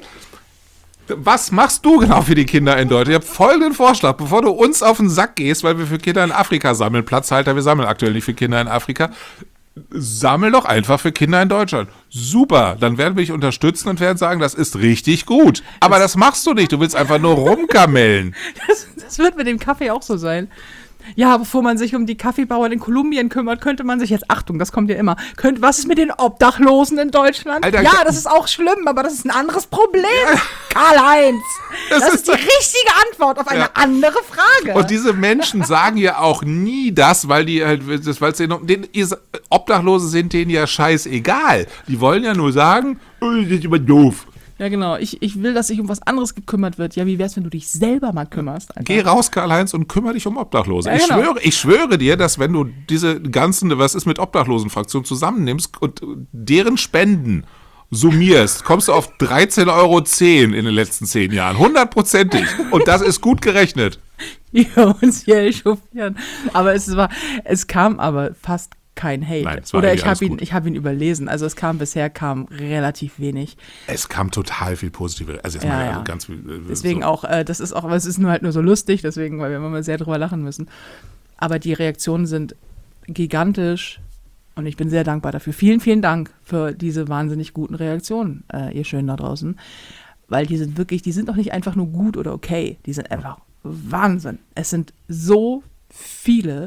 B: was machst du genau für die Kinder in Deutschland? Ich habe folgenden Vorschlag, bevor du uns auf den Sack gehst, weil wir für Kinder in Afrika sammeln, Platzhalter, wir sammeln aktuell nicht für Kinder in Afrika, sammel doch einfach für Kinder in Deutschland. Super, dann werden wir dich unterstützen und werden sagen, das ist richtig gut. Aber das, das machst du nicht, du willst einfach nur rumkamellen.
A: Das, das wird mit dem Kaffee auch so sein. Ja, bevor man sich um die Kaffeebauern in Kolumbien kümmert, könnte man sich jetzt, Achtung, das kommt ja immer, könnte, was ist mit den Obdachlosen in Deutschland?
B: Alter,
A: ja, das ist auch schlimm, aber das ist ein anderes Problem. Karl-Heinz, das, das ist die richtige Antwort auf eine ja. andere Frage.
B: Und diese Menschen sagen ja auch nie das, weil die halt, weil sie den, Obdachlose sind denen ja scheißegal. Die wollen ja nur sagen, oh, das ist immer doof.
A: Ja, genau. Ich, ich will, dass sich um was anderes gekümmert wird. Ja, wie wär's, wenn du dich selber mal kümmerst? Alter?
B: Geh raus, Karl-Heinz, und kümmere dich um Obdachlose.
A: Ja,
B: ich,
A: genau.
B: schwöre, ich schwöre dir, dass wenn du diese ganzen, was ist mit Obdachlosenfraktion, zusammennimmst und deren Spenden summierst, kommst du auf dreizehn Euro zehn in den letzten zehn Jahren. Hundertprozentig. Und das ist gut gerechnet.
A: Wir uns hier echauffieren. Aber es war, es kam aber fast kein Hate.
B: Nein, es war
A: Oder ich habe ihn,
B: gut.
A: ich habe ihn überlesen. Also es kam bisher kam relativ wenig.
B: Es kam total viel Positive. Also, jetzt
A: Ja,
B: mal
A: ja.
B: also ganz viel. Äh,
A: Deswegen
B: so.
A: auch, äh, das ist auch, aber es ist nur halt nur so lustig, deswegen, weil wir immer sehr drüber lachen müssen. Aber die Reaktionen sind gigantisch und ich bin sehr dankbar dafür. Vielen, vielen Dank für diese wahnsinnig guten Reaktionen, äh, ihr Schönen da draußen. Weil die sind wirklich, die sind doch nicht einfach nur gut oder okay. Die sind einfach Wahnsinn. Es sind so viele.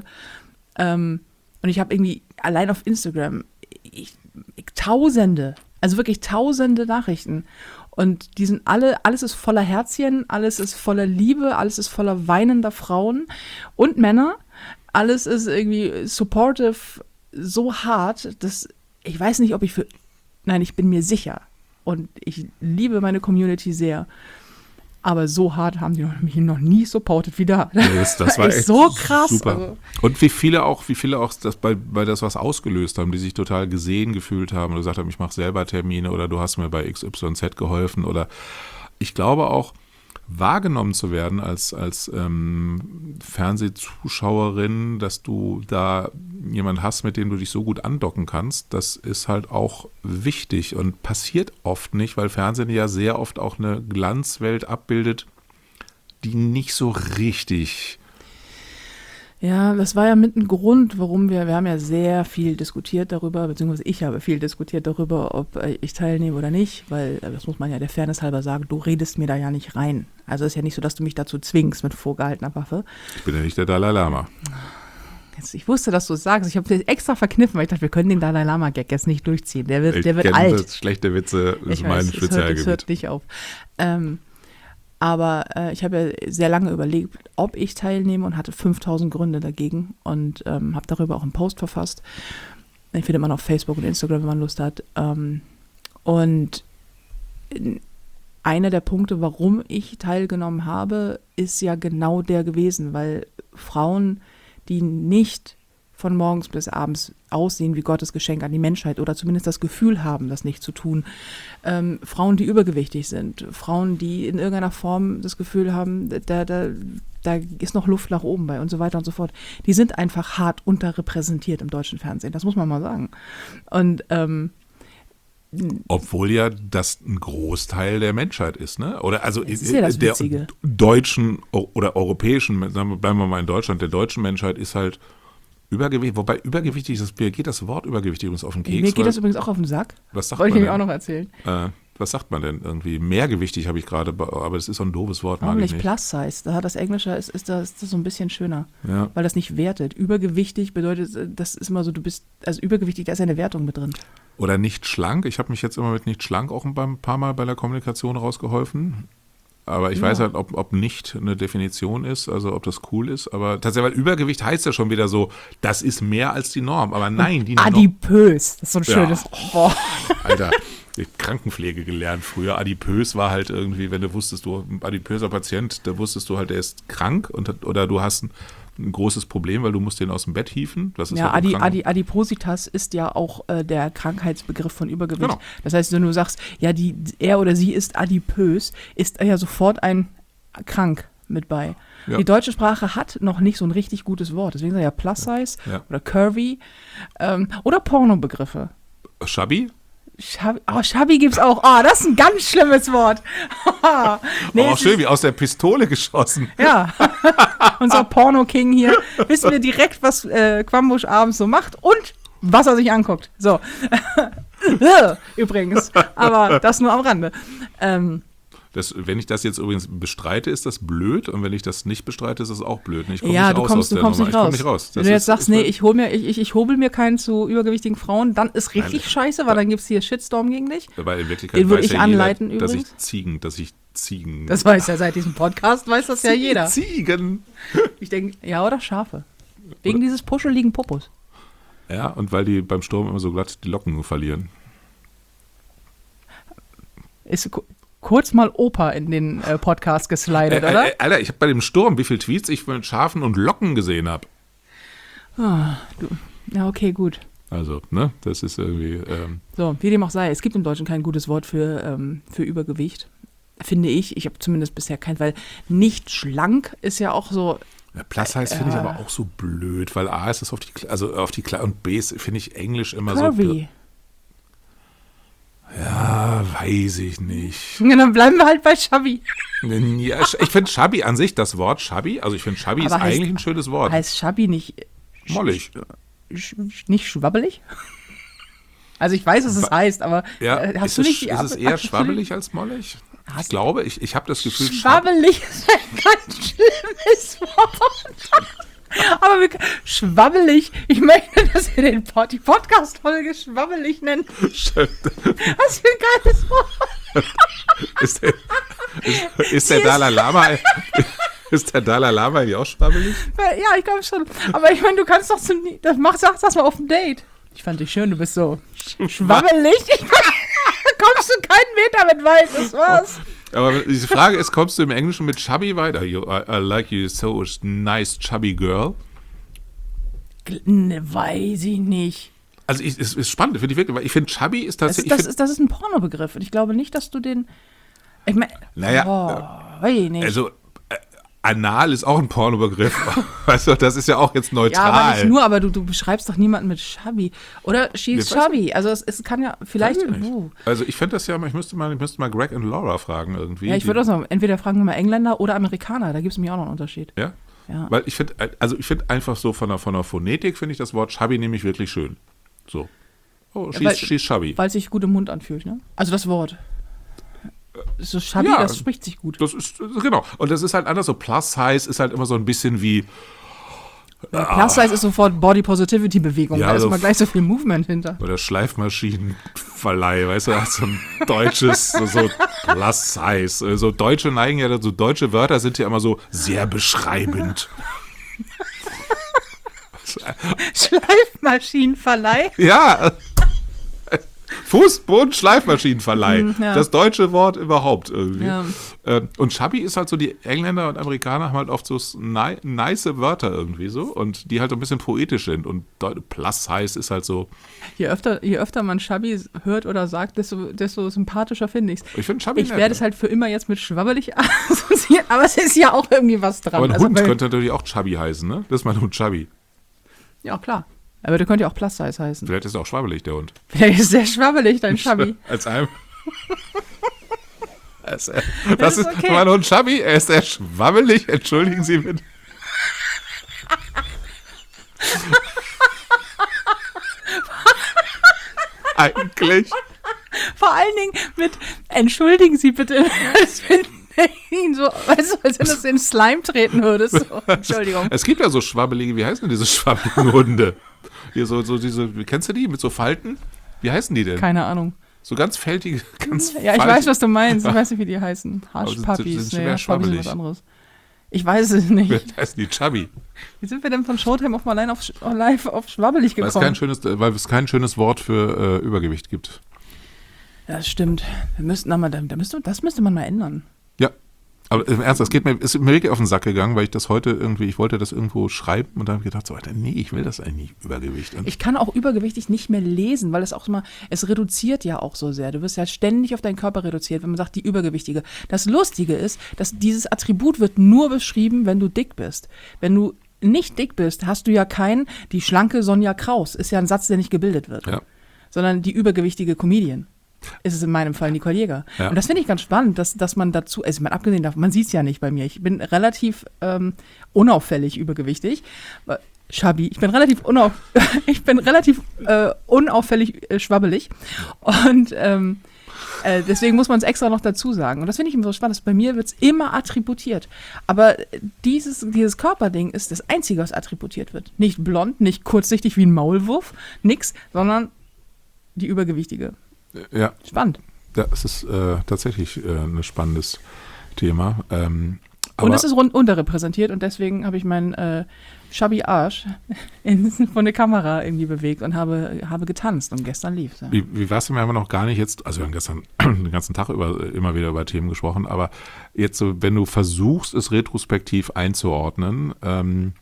A: Ähm, Und ich habe irgendwie allein auf Instagram ich, ich, tausende, also wirklich tausende Nachrichten. Und die sind alle, alles ist voller Herzchen, alles ist voller Liebe, alles ist voller weinender Frauen und Männer. Alles ist irgendwie supportive, so hart, dass ich weiß nicht, ob ich für, nein, ich bin mir sicher. Und ich liebe meine Community sehr. Aber so hart haben die mich noch nie supportet wie da.
B: Das, das war echt
A: so krass.
B: Super.
A: Also.
B: Und wie viele auch, wie viele auch das bei, bei das was ausgelöst haben, die sich total gesehen gefühlt haben oder gesagt haben, ich mache selber Termine oder du hast mir bei X Y Z geholfen oder ich glaube auch, wahrgenommen zu werden als, als ähm, Fernsehzuschauerin, dass du da jemanden hast, mit dem du dich so gut andocken kannst, das ist halt auch wichtig und passiert oft nicht, weil Fernsehen ja sehr oft auch eine Glanzwelt abbildet, die nicht so richtig...
A: Ja, das war ja mit ein Grund, warum wir, wir haben ja sehr viel diskutiert darüber, beziehungsweise ich habe viel diskutiert darüber, ob ich teilnehme oder nicht, weil, das muss man ja der Fairness halber sagen, du redest mir da ja nicht rein. Also es ist ja nicht so, dass du mich dazu zwingst mit vorgehaltener Waffe.
B: Ich bin ja nicht der Dalai Lama.
A: Jetzt, ich wusste, dass du es sagst. Ich habe es extra verkniffen, weil ich dachte, wir können den Dalai Lama-Gag jetzt nicht durchziehen. Der wird,
B: ich
A: der wird alt.
B: Das schlechte Witze ist
A: ich
B: mein
A: weiß,
B: Spezialgebiet.
A: Es hört, es hört nicht auf. Ähm, Aber äh, ich habe ja sehr lange überlegt, ob ich teilnehme und hatte fünftausend Gründe dagegen und ähm, habe darüber auch einen Post verfasst. Den findet man auf Facebook und Instagram, wenn man Lust hat. Ähm, und einer der Punkte, warum ich teilgenommen habe, ist ja genau der gewesen, weil Frauen, die nicht von morgens bis abends aussehen wie Gottes Geschenk an die Menschheit oder zumindest das Gefühl haben, das nicht zu tun. Ähm, Frauen, die übergewichtig sind, Frauen, die in irgendeiner Form das Gefühl haben, da, da, da ist noch Luft nach oben bei und so weiter und so fort. Die sind einfach hart unterrepräsentiert im deutschen Fernsehen, das muss man mal sagen. Und ähm,
B: obwohl ja das ein Großteil der Menschheit ist, ne? Oder also
A: das ist ja das
B: der
A: Witzige.
B: deutschen oder europäischen, bleiben wir mal in Deutschland, der deutschen Menschheit ist halt Übergewicht, wobei übergewichtig, das, mir geht das Wort übergewichtig übrigens auf den Keks.
A: Mir geht das übrigens auch auf den Sack.
B: Was sagt
A: Wollte ich
B: man
A: nämlich
B: denn?
A: auch noch erzählen.
B: Äh, was sagt man denn irgendwie? Mehrgewichtig habe ich gerade, aber das ist so ein doofes Wort, mag
A: Warum
B: ich
A: nicht
B: nicht.
A: Plus Size? Da hat das Englische ist, ist, das, ist das so ein bisschen schöner,
B: Ja.
A: weil das nicht wertet. Übergewichtig bedeutet, das ist immer so, du bist, also übergewichtig, da ist ja eine Wertung mit drin.
B: Oder nicht schlank. Ich habe mich jetzt immer mit nicht schlank auch ein paar Mal bei der Kommunikation rausgeholfen. Aber ich
A: Ja.
B: weiß halt, ob, ob nicht eine Definition ist, also ob das cool ist. Aber tatsächlich, weil Übergewicht heißt ja schon wieder so, das ist mehr als die Norm. Aber nein, die Norm.
A: Adipös, das ist so ein
B: Ja.
A: schönes. Boah.
B: Alter, ich hab Krankenpflege gelernt früher. Adipös war halt irgendwie, wenn du wusstest, du ein adipöser Patient, da wusstest du halt, der ist krank und, oder du hast ein, ein großes Problem, weil du musst den aus dem Bett hieven. Das ist
A: Ja,
B: halt
A: Adi,
B: krank-
A: Adi, Adipositas ist ja auch äh, der Krankheitsbegriff von Übergewicht.
B: Genau.
A: Das heißt, wenn du sagst, ja, die, er oder sie ist adipös, ist er ja sofort ein krank mit bei.
B: Ja.
A: Die deutsche Sprache hat noch nicht so ein richtig gutes Wort. Deswegen sagen ja Plus Size
B: Ja.
A: oder Curvy ähm, oder Pornobegriffe.
B: Schabi?
A: Schabi, oh, Schabi gibt's auch. Oh, das ist ein ganz schlimmes Wort. Nee,
B: oh,
A: es
B: schön,
A: ist-
B: wie aus der Pistole geschossen.
A: Ja, unser Porno-King hier. Wissen wir direkt, was äh, Quambusch abends so macht und was er sich anguckt. So. Übrigens, aber das nur am Rande. Ähm,
B: Das, wenn ich das jetzt übrigens bestreite, ist das blöd. Und wenn ich das nicht bestreite, ist das auch blöd. Ich komme
A: ja,
B: nicht
A: du
B: raus
A: kommst,
B: aus
A: du
B: der
A: kommst
B: Nummer.
A: nicht
B: Ich
A: raus.
B: komm nicht raus. Das
A: Wenn du jetzt
B: ist,
A: sagst,
B: ist
A: nee,
B: blöd.
A: ich hol mir, ich, ich, ich hobel mir keinen zu übergewichtigen Frauen, dann ist richtig
B: Nein.
A: scheiße, weil dann gibt es hier Shitstorm gegen dich.
B: Weil in Wirklichkeit
A: Den würde
B: weiß
A: ich
B: ja
A: anleiten
B: jeder, dass ich
A: übrigens.
B: Ziegen, dass ich Ziegen.
A: Das weiß ja seit diesem Podcast, weiß das ja jeder.
B: Ziegen.
A: Ich denke, ja, oder Schafe. Wegen dieses puscheligen Popos.
B: Ja, und weil die beim Sturm immer so glatt die Locken verlieren.
A: Ist ku- kurz mal Opa in den äh, Podcast geslidet,
B: Äh,
A: oder?
B: äh, Alter, ich habe bei dem Sturm, wie viele Tweets ich von Schafen und Locken gesehen habe.
A: Ah, du. Ja, okay, gut.
B: Also, ne, das ist irgendwie. Ähm,
A: So, wie dem auch sei, es gibt im Deutschen kein gutes Wort für, ähm, für Übergewicht. Finde ich. Ich habe zumindest bisher kein, weil nicht schlank ist ja auch so.
B: ja, Plus heißt finde ich
A: Äh.
B: aber auch so blöd, weil A ist es auf die, Kle- also auf die Kle- und B ist, finde ich Englisch immer
A: Curvy.
B: so. Ja, weiß ich nicht.
A: Ja, dann bleiben wir halt bei Chubby.
B: Ja, ich finde Chubby an sich, das Wort Chubby, also ich finde Chubby ist
A: Aber heißt-
B: eigentlich ein schönes Wort.
A: Heißt Chubby nicht,
B: Mollig.
A: sch, nicht schwabbelig? Also ich weiß, was es heißt, aber
B: Ja,
A: äh, hast
B: ist,
A: du
B: es,
A: nicht die
B: ist
A: Ab-
B: es eher
A: Ab-
B: schwabbelig als mollig? Ich
A: Hast-
B: glaube, ich, ich habe das Gefühl, Schwab
A: Schwabbelig ist ein ganz schlimmes Wort. Aber wir, schwabbelig, ich möchte, dass wir den Pod, die Podcast-Folge schwabbelig nennen. Was für ein geiles Wort.
B: ist der, ist, ist der Dalai Lama ist der Dalai Lama eigentlich auch schwabbelig?
A: Ja, ich glaube schon. Aber ich meine, du kannst doch zum, das mach, sag das mal auf dem Date. Ich fand dich schön, du bist so schwabbelig. Ich meine, kommst du keinen Meter mit weit, das war's.
B: Aber die Frage ist, kommst du im Englischen mit chubby weiter? You, I, I like you so nice chubby girl.
A: Ne, weiß ich nicht.
B: Also ich, es ist spannend, finde ich wirklich, weil ich finde chubby ist
A: Das ist,
B: tatsächlich.
A: das,
B: ich find,
A: ist, das ist ein Pornobegriff und ich glaube nicht, dass du den. Ich meine,
B: Naja,
A: oh, weiß ich nicht.
B: also äh, anal ist auch ein Pornobegriff. Weißt du, das ist ja auch jetzt
A: ja,
B: neutral.
A: aber nicht nur, aber du, du beschreibst doch niemanden mit Chubby. Oder she's
B: Ich weiß
A: chubby. Also es, es kann ja vielleicht.
B: Weiß ich nicht.
A: Uh.
B: Also ich finde das ja, ich müsste mal, ich müsste mal Greg und Laura fragen irgendwie.
A: Ja, ich
B: Die-
A: würde auch sagen, entweder fragen wir mal Engländer oder Amerikaner. Da gibt es nämlich auch noch einen Unterschied.
B: Ja?
A: Ja.
B: Weil ich finde, also ich finde einfach so von der, von der Phonetik finde ich das Wort chubby nämlich wirklich schön. So. Oh, she's,
A: weil-
B: she's chubby.
A: Weil es sich gut im Mund anfühlt, ne? Also das Wort. So chubby,
B: Ja.
A: das spricht sich gut.
B: Das ist, genau. Und das ist halt anders. So Plus Size ist halt immer so ein bisschen wie,
A: Ja, Plus Size ist sofort Body Positivity Bewegung.
B: Ja,
A: da ist
B: so
A: immer gleich so viel Movement hinter.
B: oder Schleifmaschinenverleih, weißt du, so ein deutsches, so, so Plus Size. So Deutsche neigen ja dazu, deutsche Wörter sind ja immer so sehr beschreibend.
A: Schleifmaschinenverleih.
B: Ja. Fußboden, Schleifmaschinenverleih.
A: Mm, ja.
B: Das deutsche Wort überhaupt irgendwie.
A: Ja.
B: Ähm, Und chubby ist halt so, die Engländer und Amerikaner haben halt oft so ni nice Wörter irgendwie so und die halt so ein bisschen poetisch sind. Und Deu- Plus Size ist halt so,
A: Je öfter, je öfter man Chubby hört oder sagt, desto, desto sympathischer finde ich es.
B: ich finde chubby
A: Ich
B: nett,
A: werde
B: ne?
A: es halt für immer jetzt mit schwabbelig assoziieren, aber es ist ja auch irgendwie was dran.
B: Aber ein
A: Also
B: Hund
A: bei-
B: könnte natürlich auch chubby heißen, ne? Das ist mein Hund chubby.
A: Ja, klar. Aber der könnte ja auch Plus Size heißen.
B: Vielleicht ist er auch schwabbelig, der Hund.
A: Vielleicht ist sehr schwabbelig, dein Chubby.
B: Als einem. Das, äh, das
A: ist
B: ist
A: okay.
B: mein Hund Chubby, er ist sehr schwabbelig, entschuldigen Sie bitte. Eigentlich.
A: Vor allen Dingen mit, entschuldigen Sie bitte, als wenn ihn so, weißt du, als wenn du es in Slime treten würdest. So, Entschuldigung.
B: Es gibt ja so schwabbelige, wie heißen denn diese schwabbeligen Hunde? Hier so, so diese, kennst du die mit so Falten? Wie heißen die denn?
A: Keine Ahnung.
B: So ganz fältige, ganz
A: Ja, ich
B: faltige-
A: weiß, was du meinst. Ich weiß nicht, wie die heißen.
B: Aber sie sind-
A: Haschpuppies.
B: sind
A: Nee,
B: schwer
A: Haschpuppies sind
B: schwabbelig.
A: was anderes. Ich weiß es nicht.
B: Wie heißen die Chubby?
A: Wie sind wir denn von Showtime auf mal allein auf, Sch- live auf schwabbelig
B: Weil es kein
A: gekommen?
B: schönes, weil es kein schönes Wort für äh, Übergewicht gibt.
A: Ja, das stimmt. Wir müssten, da mal, da, da müsste, das müsste man mal ändern.
B: Ja. Aber im Ernst, das geht mir, ist mir wirklich auf den Sack gegangen, weil ich das heute irgendwie, ich wollte das irgendwo schreiben und dann habe ich gedacht, so, Alter, nee, ich will das eigentlich nicht, Übergewicht. Und
A: Ich kann auch übergewichtig nicht mehr lesen, weil es auch immer, es reduziert ja auch so sehr. Du wirst ja ständig auf deinen Körper reduziert, wenn man sagt, die Übergewichtige. Das Lustige ist, dass dieses Attribut wird nur beschrieben, wenn du dick bist. Wenn du nicht dick bist, hast du ja keinen, die schlanke Sonja Kraus, ist ja ein Satz, der nicht gebildet wird.
B: Ja.
A: Sondern die übergewichtige Comedian. Ist es in meinem Fall Nicole Jäger.
B: Ja.
A: Und das finde ich ganz spannend, dass, dass man dazu, also man abgesehen davon, man sieht es ja nicht bei mir, ich bin relativ ähm, unauffällig übergewichtig. Äh, Chubby, ich bin relativ, unauf, ich bin relativ äh, unauffällig äh, schwabbelig. Und ähm, Äh, deswegen muss man es extra noch dazu sagen. Und das finde ich immer so spannend. Bei mir wird es immer attributiert. Aber dieses, dieses Körperding ist das Einzige, was attributiert wird. Nicht blond, nicht kurzsichtig wie ein Maulwurf, nix, sondern die Übergewichtige.
B: Ja.
A: Spannend.
B: Das ist äh, tatsächlich äh, ein spannendes Thema. Ähm, aber
A: und es ist rund unterrepräsentiert und deswegen habe ich meinen äh, Chubby Arsch in, von der Kamera irgendwie bewegt und habe, habe getanzt und gestern lief. Ja.
B: Wie, wie war es denn? Wir haben ja noch gar nicht jetzt, also wir haben gestern den ganzen Tag über, immer wieder über Themen gesprochen, aber jetzt so, wenn du versuchst, es retrospektiv einzuordnen, ähm,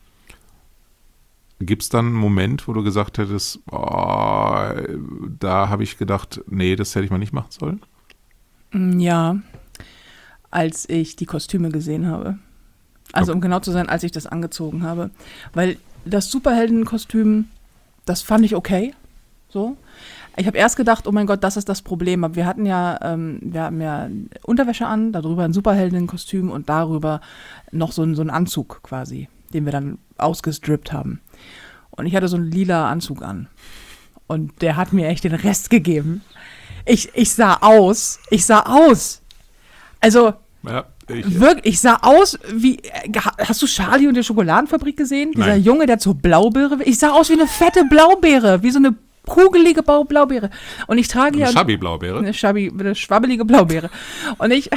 B: gibt es dann einen Moment, wo du gesagt hättest, oh, da habe ich gedacht, nee, das hätte ich mal nicht machen sollen?
A: Ja, als ich die Kostüme gesehen habe. Also um genau zu sein, als ich das angezogen habe. Weil das Superheldenkostüm, das fand ich okay. So. Ich habe erst gedacht, oh mein Gott, das ist das Problem. Aber wir hatten ja, ähm, wir haben ja Unterwäsche an, darüber ein Superheldenkostüm und darüber noch so, so einen Anzug quasi, den wir dann ausgestrippt haben. Und ich hatte so einen lila Anzug an. Und der hat mir echt den Rest gegeben. Ich, ich sah aus. Ich sah aus. Also,
B: ja, ich,
A: wirklich, ich sah aus wie, hast du Charlie und die Schokoladenfabrik gesehen? Dieser
B: Nein.
A: Junge, der zur Blaubeere, ich sah aus wie eine fette Blaubeere, wie so eine kugelige Blaubeere. Und ich trage
B: eine
A: ja...
B: Schabbi-Blaubeere?
A: Eine Schabbi, eine schwabbelige Blaubeere. Und ich,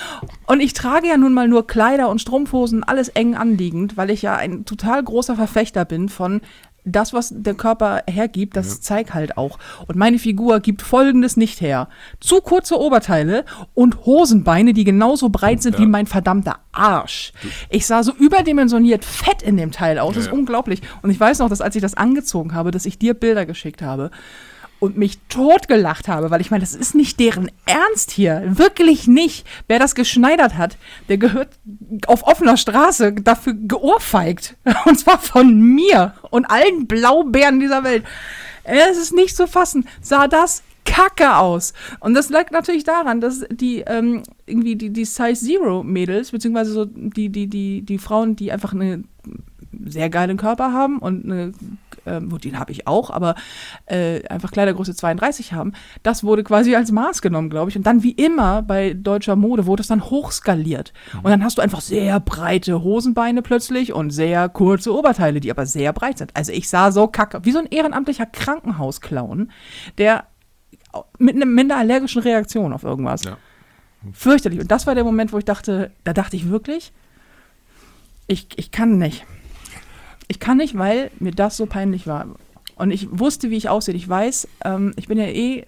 A: und ich trage ja nun mal nur Kleider und Strumpfhosen, alles eng anliegend, weil ich ja ein total großer Verfechter bin von das, was der Körper hergibt, das ja. zeigt halt auch. Und meine Figur gibt Folgendes nicht her. Zu kurze Oberteile und Hosenbeine, die genauso breit sind ja. wie mein verdammter Arsch. Ich sah so überdimensioniert fett in dem Teil aus. Das ja. ist unglaublich. Und ich weiß noch, dass als ich das angezogen habe, dass ich dir Bilder geschickt habe und mich totgelacht habe, weil ich meine, das ist nicht deren Ernst hier. Wirklich nicht. Wer das geschneidert hat, der gehört auf offener Straße dafür geohrfeigt. Und zwar von mir und allen Blaubeeren dieser Welt. Es ist nicht zu fassen. Sah das kacke aus. Und das lag natürlich daran, dass die ähm, irgendwie die, die Size Zero Mädels, beziehungsweise so die, die, die, die Frauen, die einfach einen sehr geilen Körper haben und eine Ähm, den habe ich auch, aber äh, einfach Kleidergröße zweiunddreißig haben, das wurde quasi als Maß genommen, glaube ich. Und dann wie immer bei deutscher Mode wurde es dann hochskaliert. Mhm. Und dann hast du einfach sehr breite Hosenbeine plötzlich und sehr kurze Oberteile, die aber sehr breit sind. Also ich sah so kacke, wie so ein ehrenamtlicher Krankenhausclown, der mit einer minder allergischen Reaktion auf irgendwas. Ja. Fürchterlich. Und das war der Moment, wo ich dachte, da dachte ich wirklich, ich, ich kann nicht. Ich kann nicht, weil mir das so peinlich war. Und ich wusste, wie ich aussehe. Ich weiß, ähm, ich bin ja eh,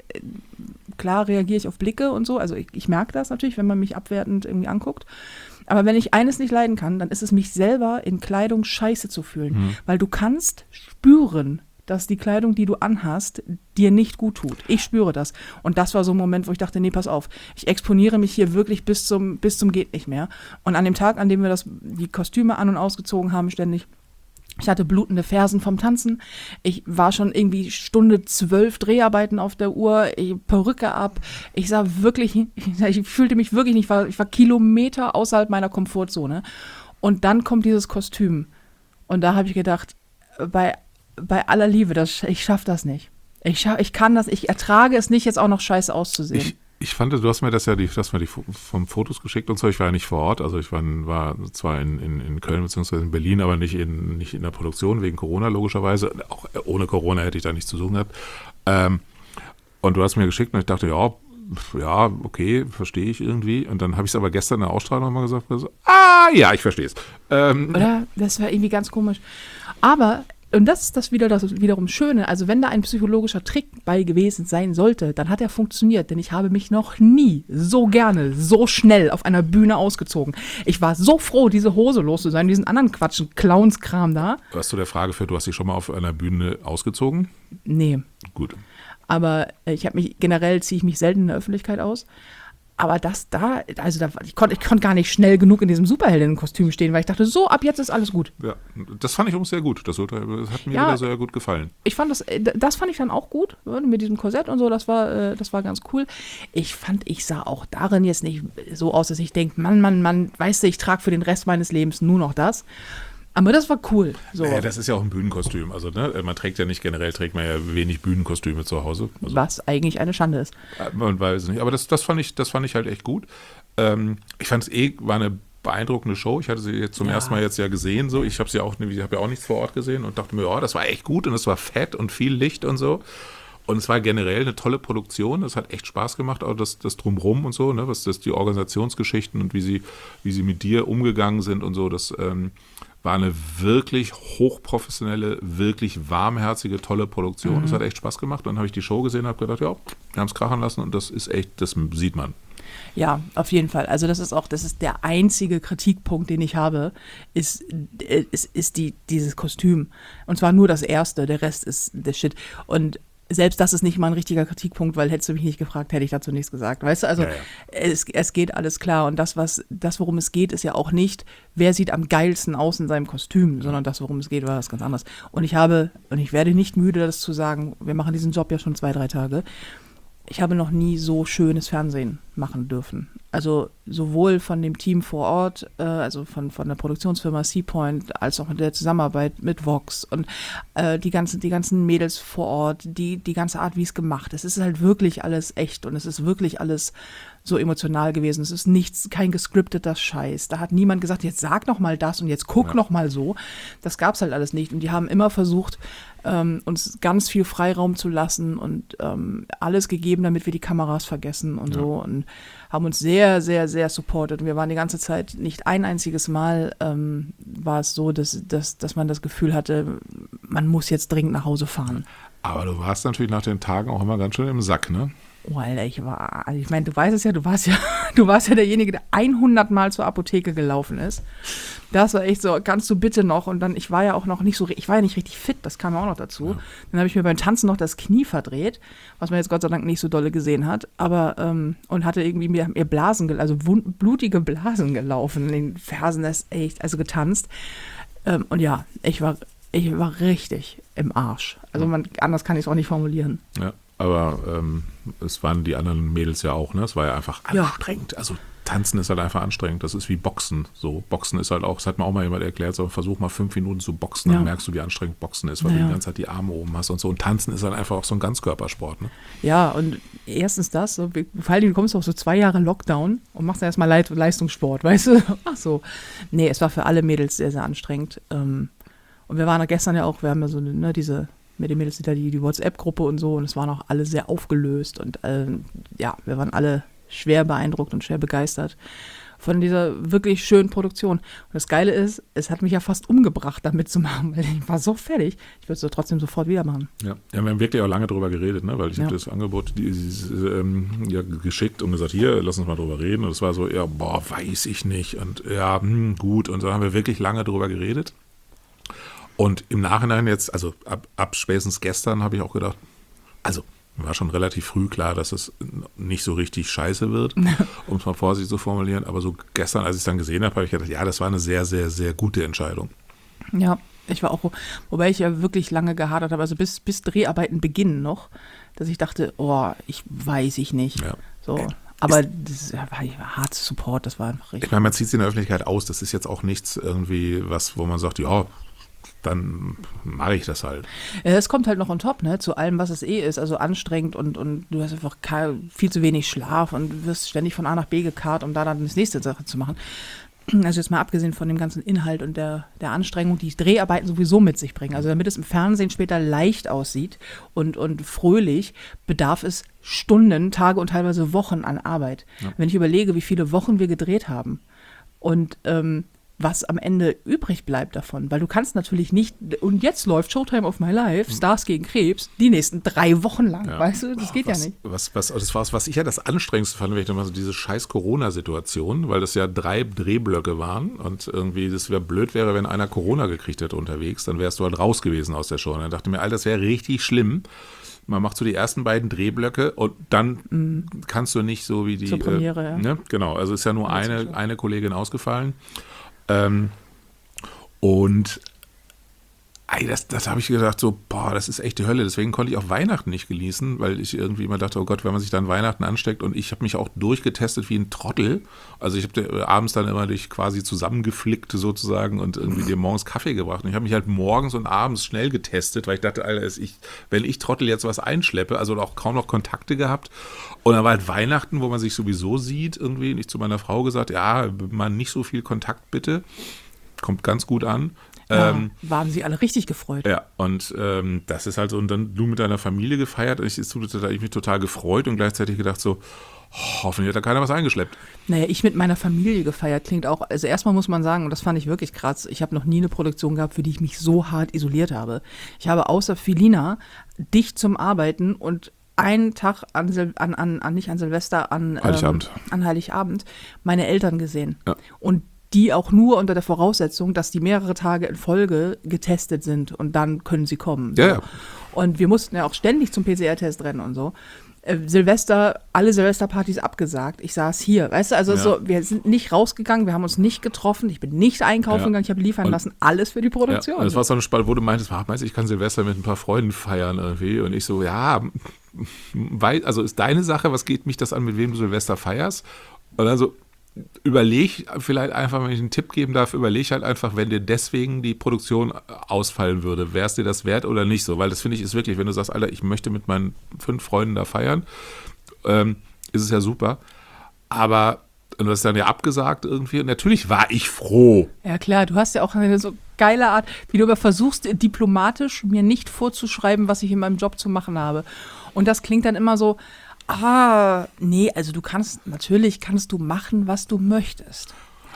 A: klar reagiere ich auf Blicke und so. Also ich, ich merke das natürlich, wenn man mich abwertend irgendwie anguckt. Aber wenn ich eines nicht leiden kann, dann ist es, mich selber in Kleidung scheiße zu fühlen. Mhm. Weil du kannst spüren, dass die Kleidung, die du anhast, dir nicht gut tut. Ich spüre das. Und das war so ein Moment, wo ich dachte, nee, pass auf, ich exponiere mich hier wirklich bis zum, bis zum geht nicht mehr. Und an dem Tag, an dem wir das, die Kostüme an- und ausgezogen haben, ständig, ich hatte blutende Fersen vom Tanzen. Ich war schon irgendwie Stunde zwölf Dreharbeiten auf der Uhr. Ich, Perücke ab. Ich sah wirklich, ich, ich fühlte mich wirklich nicht, ich war, ich war Kilometer außerhalb meiner Komfortzone. Und dann kommt dieses Kostüm. Und da habe ich gedacht, bei, bei aller Liebe, das, ich schaffe das nicht. Ich, schaff, ich kann das, ich ertrage es nicht, jetzt auch noch scheiße auszusehen.
B: Ich Ich fand, du hast mir das ja die, das mir die von Fotos geschickt und so. Ich war ja nicht vor Ort, also ich war, war zwar in, in, in Köln bzw. in Berlin, aber nicht in, nicht in der Produktion wegen Corona logischerweise. Auch ohne Corona hätte ich da nichts zu suchen gehabt. Ähm, und du hast mir geschickt und ich dachte, ja, ja, okay, verstehe ich irgendwie. Und dann habe ich es aber gestern in der Ausstrahlung nochmal gesagt, so, ah, ja, ich verstehe es. Ähm,
A: Oder? Das war irgendwie ganz komisch. Aber und das ist das, wieder, das wiederum Schöne, also wenn da ein psychologischer Trick bei gewesen sein sollte, dann hat er funktioniert, denn ich habe mich noch nie so gerne, so schnell auf einer Bühne ausgezogen. Ich war so froh, diese Hose los zu sein, diesen anderen Quatschen, Clownskram da.
B: Was zu der Frage führt, du hast dich schon mal auf einer Bühne ausgezogen?
A: Nee.
B: Gut.
A: Aber ich habe mich, generell ziehe ich mich selten in der Öffentlichkeit aus. Aber das da, also da, ich konnte ich konnt gar nicht schnell genug in diesem Superheldenkostüm stehen, weil ich dachte, so, ab jetzt ist alles gut.
B: Ja, das fand ich auch sehr gut. Das, das hat mir
A: ja,
B: wieder sehr gut gefallen.
A: Ich fand das, das fand ich dann auch gut, mit diesem Korsett und so, das war, das war ganz cool. Ich fand, ich sah auch darin jetzt nicht so aus, dass ich denke, Mann, Mann, Mann, weißt du, ich trage für den Rest meines Lebens nur noch das. Aber das war cool. So.
B: Naja, das ist ja auch ein Bühnenkostüm. Also ne, man trägt ja nicht, generell trägt man ja wenig Bühnenkostüme zu Hause. Also,
A: was eigentlich eine Schande ist.
B: man weiß es nicht. Aber das, das, fand ich, das fand ich halt echt gut. Ähm, ich fand es eh, war eine beeindruckende Show. Ich hatte sie jetzt zum
A: Ja.
B: ersten Mal jetzt ja gesehen. So. Ich habe sie auch, ich habe ja auch nichts vor Ort gesehen und dachte mir, ja, das war echt gut und es war fett und viel Licht und so. Und es war generell eine tolle Produktion. Es hat echt Spaß gemacht, auch das, das Drumrum und so, ne, was das, die Organisationsgeschichten und wie sie, wie sie mit dir umgegangen sind und so. Das ähm, war eine wirklich hochprofessionelle, wirklich warmherzige, tolle Produktion.
A: Mhm.
B: Es hat echt Spaß gemacht. Dann habe ich die Show gesehen und habe gedacht, ja, wir haben es krachen lassen und das ist echt, das sieht man.
A: Ja, auf jeden Fall. Also das ist auch, das ist der einzige Kritikpunkt, den ich habe, ist, äh, ist, ist die, dieses Kostüm. Und zwar nur das erste, der Rest ist der Shit. Und selbst das ist nicht mal ein richtiger Kritikpunkt, weil hättest du mich nicht gefragt, hätte ich dazu nichts gesagt. Weißt du, also
B: Ja, ja.
A: Es, es geht alles klar. Und das, was, das, worum es geht, ist ja auch nicht, wer sieht am geilsten aus in seinem Kostüm, sondern das, worum es geht, war was ganz anderes. Und ich habe, und ich werde nicht müde, das zu sagen, wir machen diesen Job ja schon zwei, drei Tage. Ich habe noch nie so schönes Fernsehen machen dürfen. Also sowohl von dem Team vor Ort, äh, also von, von der Produktionsfirma Seapoint, als auch mit der Zusammenarbeit mit Vox und äh, die ganzen, die ganzen Mädels vor Ort, die, die ganze Art, wie es gemacht ist. Es ist halt wirklich alles echt und es ist wirklich alles so emotional gewesen. Es ist nichts, kein gescripteter Scheiß. Da hat niemand gesagt, jetzt sag noch mal das und jetzt guck
B: Ja.
A: noch mal so. Das gab's halt alles nicht. Und die haben immer versucht, ähm, uns ganz viel Freiraum zu lassen und ähm, alles gegeben, damit wir die Kameras vergessen und
B: Ja.
A: so. Und haben uns sehr, sehr, sehr supportet. Und wir waren die ganze Zeit, nicht ein einziges Mal ähm, war es so, dass, dass, dass man das Gefühl hatte, man muss jetzt dringend nach Hause fahren.
B: Aber du warst natürlich nach den Tagen auch immer ganz schön im Sack, ne?
A: Oh, Alter, ich war, also ich meine, du weißt es ja, du warst ja, du warst ja derjenige, der hundert Mal zur Apotheke gelaufen ist. Das war echt so, kannst du bitte noch? Und dann, ich war ja auch noch nicht so, ich war ja nicht richtig fit, das kam ja auch noch dazu.
B: Ja.
A: Dann habe ich mir beim Tanzen noch das Knie verdreht, was man jetzt Gott sei Dank nicht so dolle gesehen hat, aber, ähm, und hatte irgendwie mir, mir Blasen, gel- also wund, blutige Blasen gelaufen in den Fersen, das ist echt, also getanzt. Ähm, und ja, ich war, ich war richtig im Arsch. Also man, anders kann ich es auch nicht formulieren.
B: Ja. Aber ähm, es waren die anderen Mädels ja auch, ne? Es war ja einfach
A: Ja.
B: anstrengend. Also Tanzen ist halt einfach anstrengend. Das ist wie Boxen. So, Boxen ist halt auch, das hat mir auch mal jemand erklärt, so versuch mal fünf Minuten zu boxen, dann
A: Ja.
B: merkst du, wie anstrengend Boxen ist, weil
A: Ja,
B: du
A: ja.
B: die ganze Zeit die Arme oben hast und so. Und Tanzen ist halt einfach auch so ein Ganzkörpersport, ne?
A: Ja, und erstens das, so, vor allem du kommst auch so zwei Jahre Lockdown und machst dann erstmal Leit- Leistungssport, weißt du? Ach so. Nee, es war für alle Mädels sehr, sehr anstrengend. Ähm, und wir waren ja gestern ja auch, wir haben ja so eine, ne, diese, mit den Mädels da die, die WhatsApp-Gruppe und so und es waren auch alle sehr aufgelöst und ähm, ja, wir waren alle schwer beeindruckt und schwer begeistert von dieser wirklich schönen Produktion. Und das Geile ist, es hat mich ja fast umgebracht, damit zu machen, weil ich war so fertig. Ich würde es doch trotzdem sofort wieder machen.
B: Ja. ja, wir haben wirklich auch lange drüber geredet, ne? Weil ich
A: Ja.
B: habe das Angebot die, die, ähm, ja, geschickt und gesagt, hier, lass uns mal drüber reden. Und es war so, ja, boah, weiß ich nicht. Und ja, hm, gut. Und dann haben wir wirklich lange drüber geredet. Und im Nachhinein jetzt, also ab, ab spätestens gestern habe ich auch gedacht, also war schon relativ früh klar, dass es nicht so richtig scheiße wird, um es mal vorsichtig zu formulieren. Aber so gestern, als ich es dann gesehen habe, habe ich gedacht, ja, das war eine sehr, sehr, sehr gute Entscheidung.
A: Ja, ich war auch, wobei ich ja wirklich lange gehadert habe, also bis, bis Dreharbeiten beginnen noch, dass ich dachte, oh, ich weiß ich nicht.
B: Ja.
A: So. Aber das war harter Support, das war einfach richtig.
B: Ich meine, man zieht es in der Öffentlichkeit aus. Das ist jetzt auch nichts irgendwie, was, wo man sagt, ja, dann mache ich das halt.
A: Ja, es kommt halt noch on top, ne, zu allem, was es eh ist, also anstrengend und, und du hast einfach ke- viel zu wenig Schlaf und wirst ständig von A nach B gekarrt, um da dann das nächste Sache zu machen. Also jetzt mal abgesehen von dem ganzen Inhalt und der, der Anstrengung, die Dreharbeiten sowieso mit sich bringen. Also damit es im Fernsehen später leicht aussieht und, und fröhlich, bedarf es Stunden, Tage und teilweise Wochen an Arbeit.
B: Ja.
A: Wenn ich überlege, wie viele Wochen wir gedreht haben und ähm, was am Ende übrig bleibt davon, weil du kannst natürlich nicht, und jetzt läuft Showtime of My Life, Stars gegen Krebs, die nächsten drei Wochen lang,
B: Ja.
A: weißt du, das geht
B: was,
A: ja nicht.
B: Was, was, das war, was ich ja das Anstrengendste fand, wenn ich mal so diese scheiß Corona-Situation, weil das ja drei Drehblöcke waren und irgendwie, das wäre blöd wäre, wenn einer Corona gekriegt hätte unterwegs, dann wärst du halt raus gewesen aus der Show. Und dann dachte ich mir, Alter, das wäre richtig schlimm. Man macht so die ersten beiden Drehblöcke und dann mhm. kannst du nicht so wie die...
A: Zur Premiere,
B: äh,
A: ja.
B: Ne? Genau, also ist ja nur
A: Ja,
B: eine, eine Kollegin ausgefallen. Ähm, und Ey, das, das habe ich gedacht, so, boah, das ist echt die Hölle. Deswegen konnte ich auch Weihnachten nicht genießen, weil ich irgendwie immer dachte, oh Gott, wenn man sich dann Weihnachten ansteckt. Und ich habe mich auch durchgetestet wie ein Trottel. Also ich habe abends dann immer dich quasi zusammengeflickt sozusagen und irgendwie dir morgens Kaffee gebracht. Und ich habe mich halt morgens und abends schnell getestet, weil ich dachte, Alter, ich, wenn ich Trottel jetzt was einschleppe, also auch kaum noch Kontakte gehabt. Und dann war halt Weihnachten, wo man sich sowieso sieht irgendwie. Und ich zu meiner Frau gesagt, ja, mal nicht so viel Kontakt bitte. Kommt ganz gut an.
A: Ja,
B: ähm,
A: waren sie alle richtig gefreut.
B: Ja, und ähm, das ist halt so, und dann du mit deiner Familie gefeiert, und ich, ich, ich mich total gefreut und gleichzeitig gedacht so, oh, hoffentlich hat da keiner was eingeschleppt.
A: Naja, ich mit meiner Familie gefeiert klingt auch, also erstmal muss man sagen, und das fand ich wirklich krass, ich habe noch nie eine Produktion gehabt, für die ich mich so hart isoliert habe. Ich habe außer Filina dich zum Arbeiten und einen Tag an, Sil- an, an, an nicht an Silvester, an
B: Heiligabend.
A: Ähm, an Heiligabend meine Eltern gesehen.
B: Ja.
A: Und die auch nur unter der Voraussetzung, dass die mehrere Tage in Folge getestet sind und dann können sie kommen.
B: Ja, ja.
A: Und wir mussten ja auch ständig zum P C R-Test rennen und so. Äh, Silvester, alle Silvesterpartys abgesagt. Ich saß hier, weißt du, also
B: Ja.
A: so, wir sind nicht rausgegangen, wir haben uns nicht getroffen, ich bin nicht einkaufen
B: Ja.
A: gegangen, ich habe liefern
B: Und-
A: lassen, alles für die
B: Ja,
A: Produktion.
B: und das war so eine Spalte, wo du meintest, ah, meinst du, ich kann Silvester mit ein paar Freunden feiern irgendwie. Und ich so, ja, weil, also ist deine Sache, was geht mich das an, mit wem du Silvester feierst? Und dann so, überleg vielleicht einfach, wenn ich einen Tipp geben darf, überleg halt einfach, wenn dir deswegen die Produktion ausfallen würde, wäre es dir das wert oder nicht so? Weil das finde ich ist wirklich, wenn du sagst, Alter, ich möchte mit meinen fünf Freunden da feiern, ähm, ist es ja super. Aber und das ist dann ja abgesagt irgendwie. Und natürlich war ich froh.
A: Ja klar, du hast ja auch eine so geile Art, wie du aber versuchst, diplomatisch mir nicht vorzuschreiben, was ich in meinem Job zu machen habe. Und das klingt dann immer so, ah, nee, also du kannst, natürlich kannst du machen, was du möchtest.